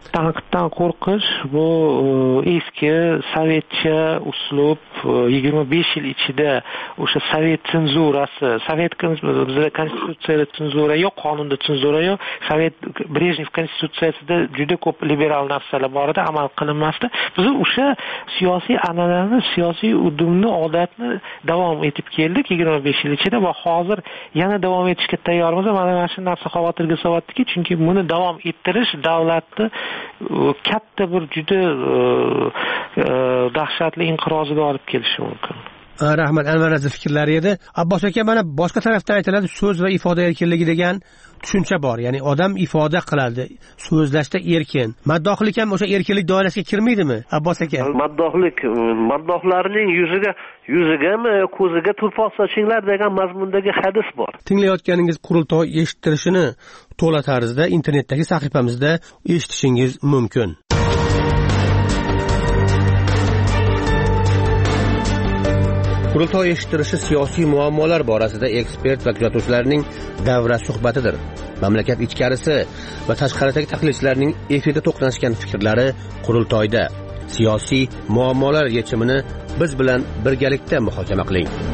tanqiddan qo'rqish bu eski sovetcha uslub yigirma besh yil ichida o'sha sovet senzurasi, sovet bizda konstitutsiyada senzura yo'q, qonunda senzura yo'q, sovet Brejnev konstitutsiyasida juda ko'p liberal narsalar bor edi, amal qilinmasdi. Biz o'sha siyosiy an'anani, siyosiy udumni, odatni davom etib keldik yigirma besh yil ichida va hozir yana davom etishga tayyormiz. Mana mana shu narsa xavotirga solyaptiki, chunki buni davom ettirish davlatni katta bir juda dahshatli inqiroziga olib kelishi mumkin. Rahmat, Anvar Aziz fikrlari edi. Abbos aka, mana boshqa tarafdan aytiladi, so'z va ifoda erkinligi degan tushuncha bor. Ya'ni odam ifoda qiladi, so'zlashda erkin. Maddohlik ham o'sha erkinlik doirasiga kirmaydimi, Abbos aka? Maddohlik, maddohlarning yuziga, yuzigami, ko'ziga turpoq sochinglar degan mazmundagi hadis bor. Tinglayotganingiz qurultoy eshittirishini to'la tarzda internetdagi sahifamizda eshitishingiz mumkin. Qurultoy eshittirishi siyosiy muammolar borasida ekspert va kuzatuvchilarning davra suhbatidir. Mamlakat ichkarisi va tashqaridagi tahlilchilarning efirda to'qnashgan fikrlari qurultoyda. Siyosiy muammolar yechimini biz bilan birgalikda muhokama qiling.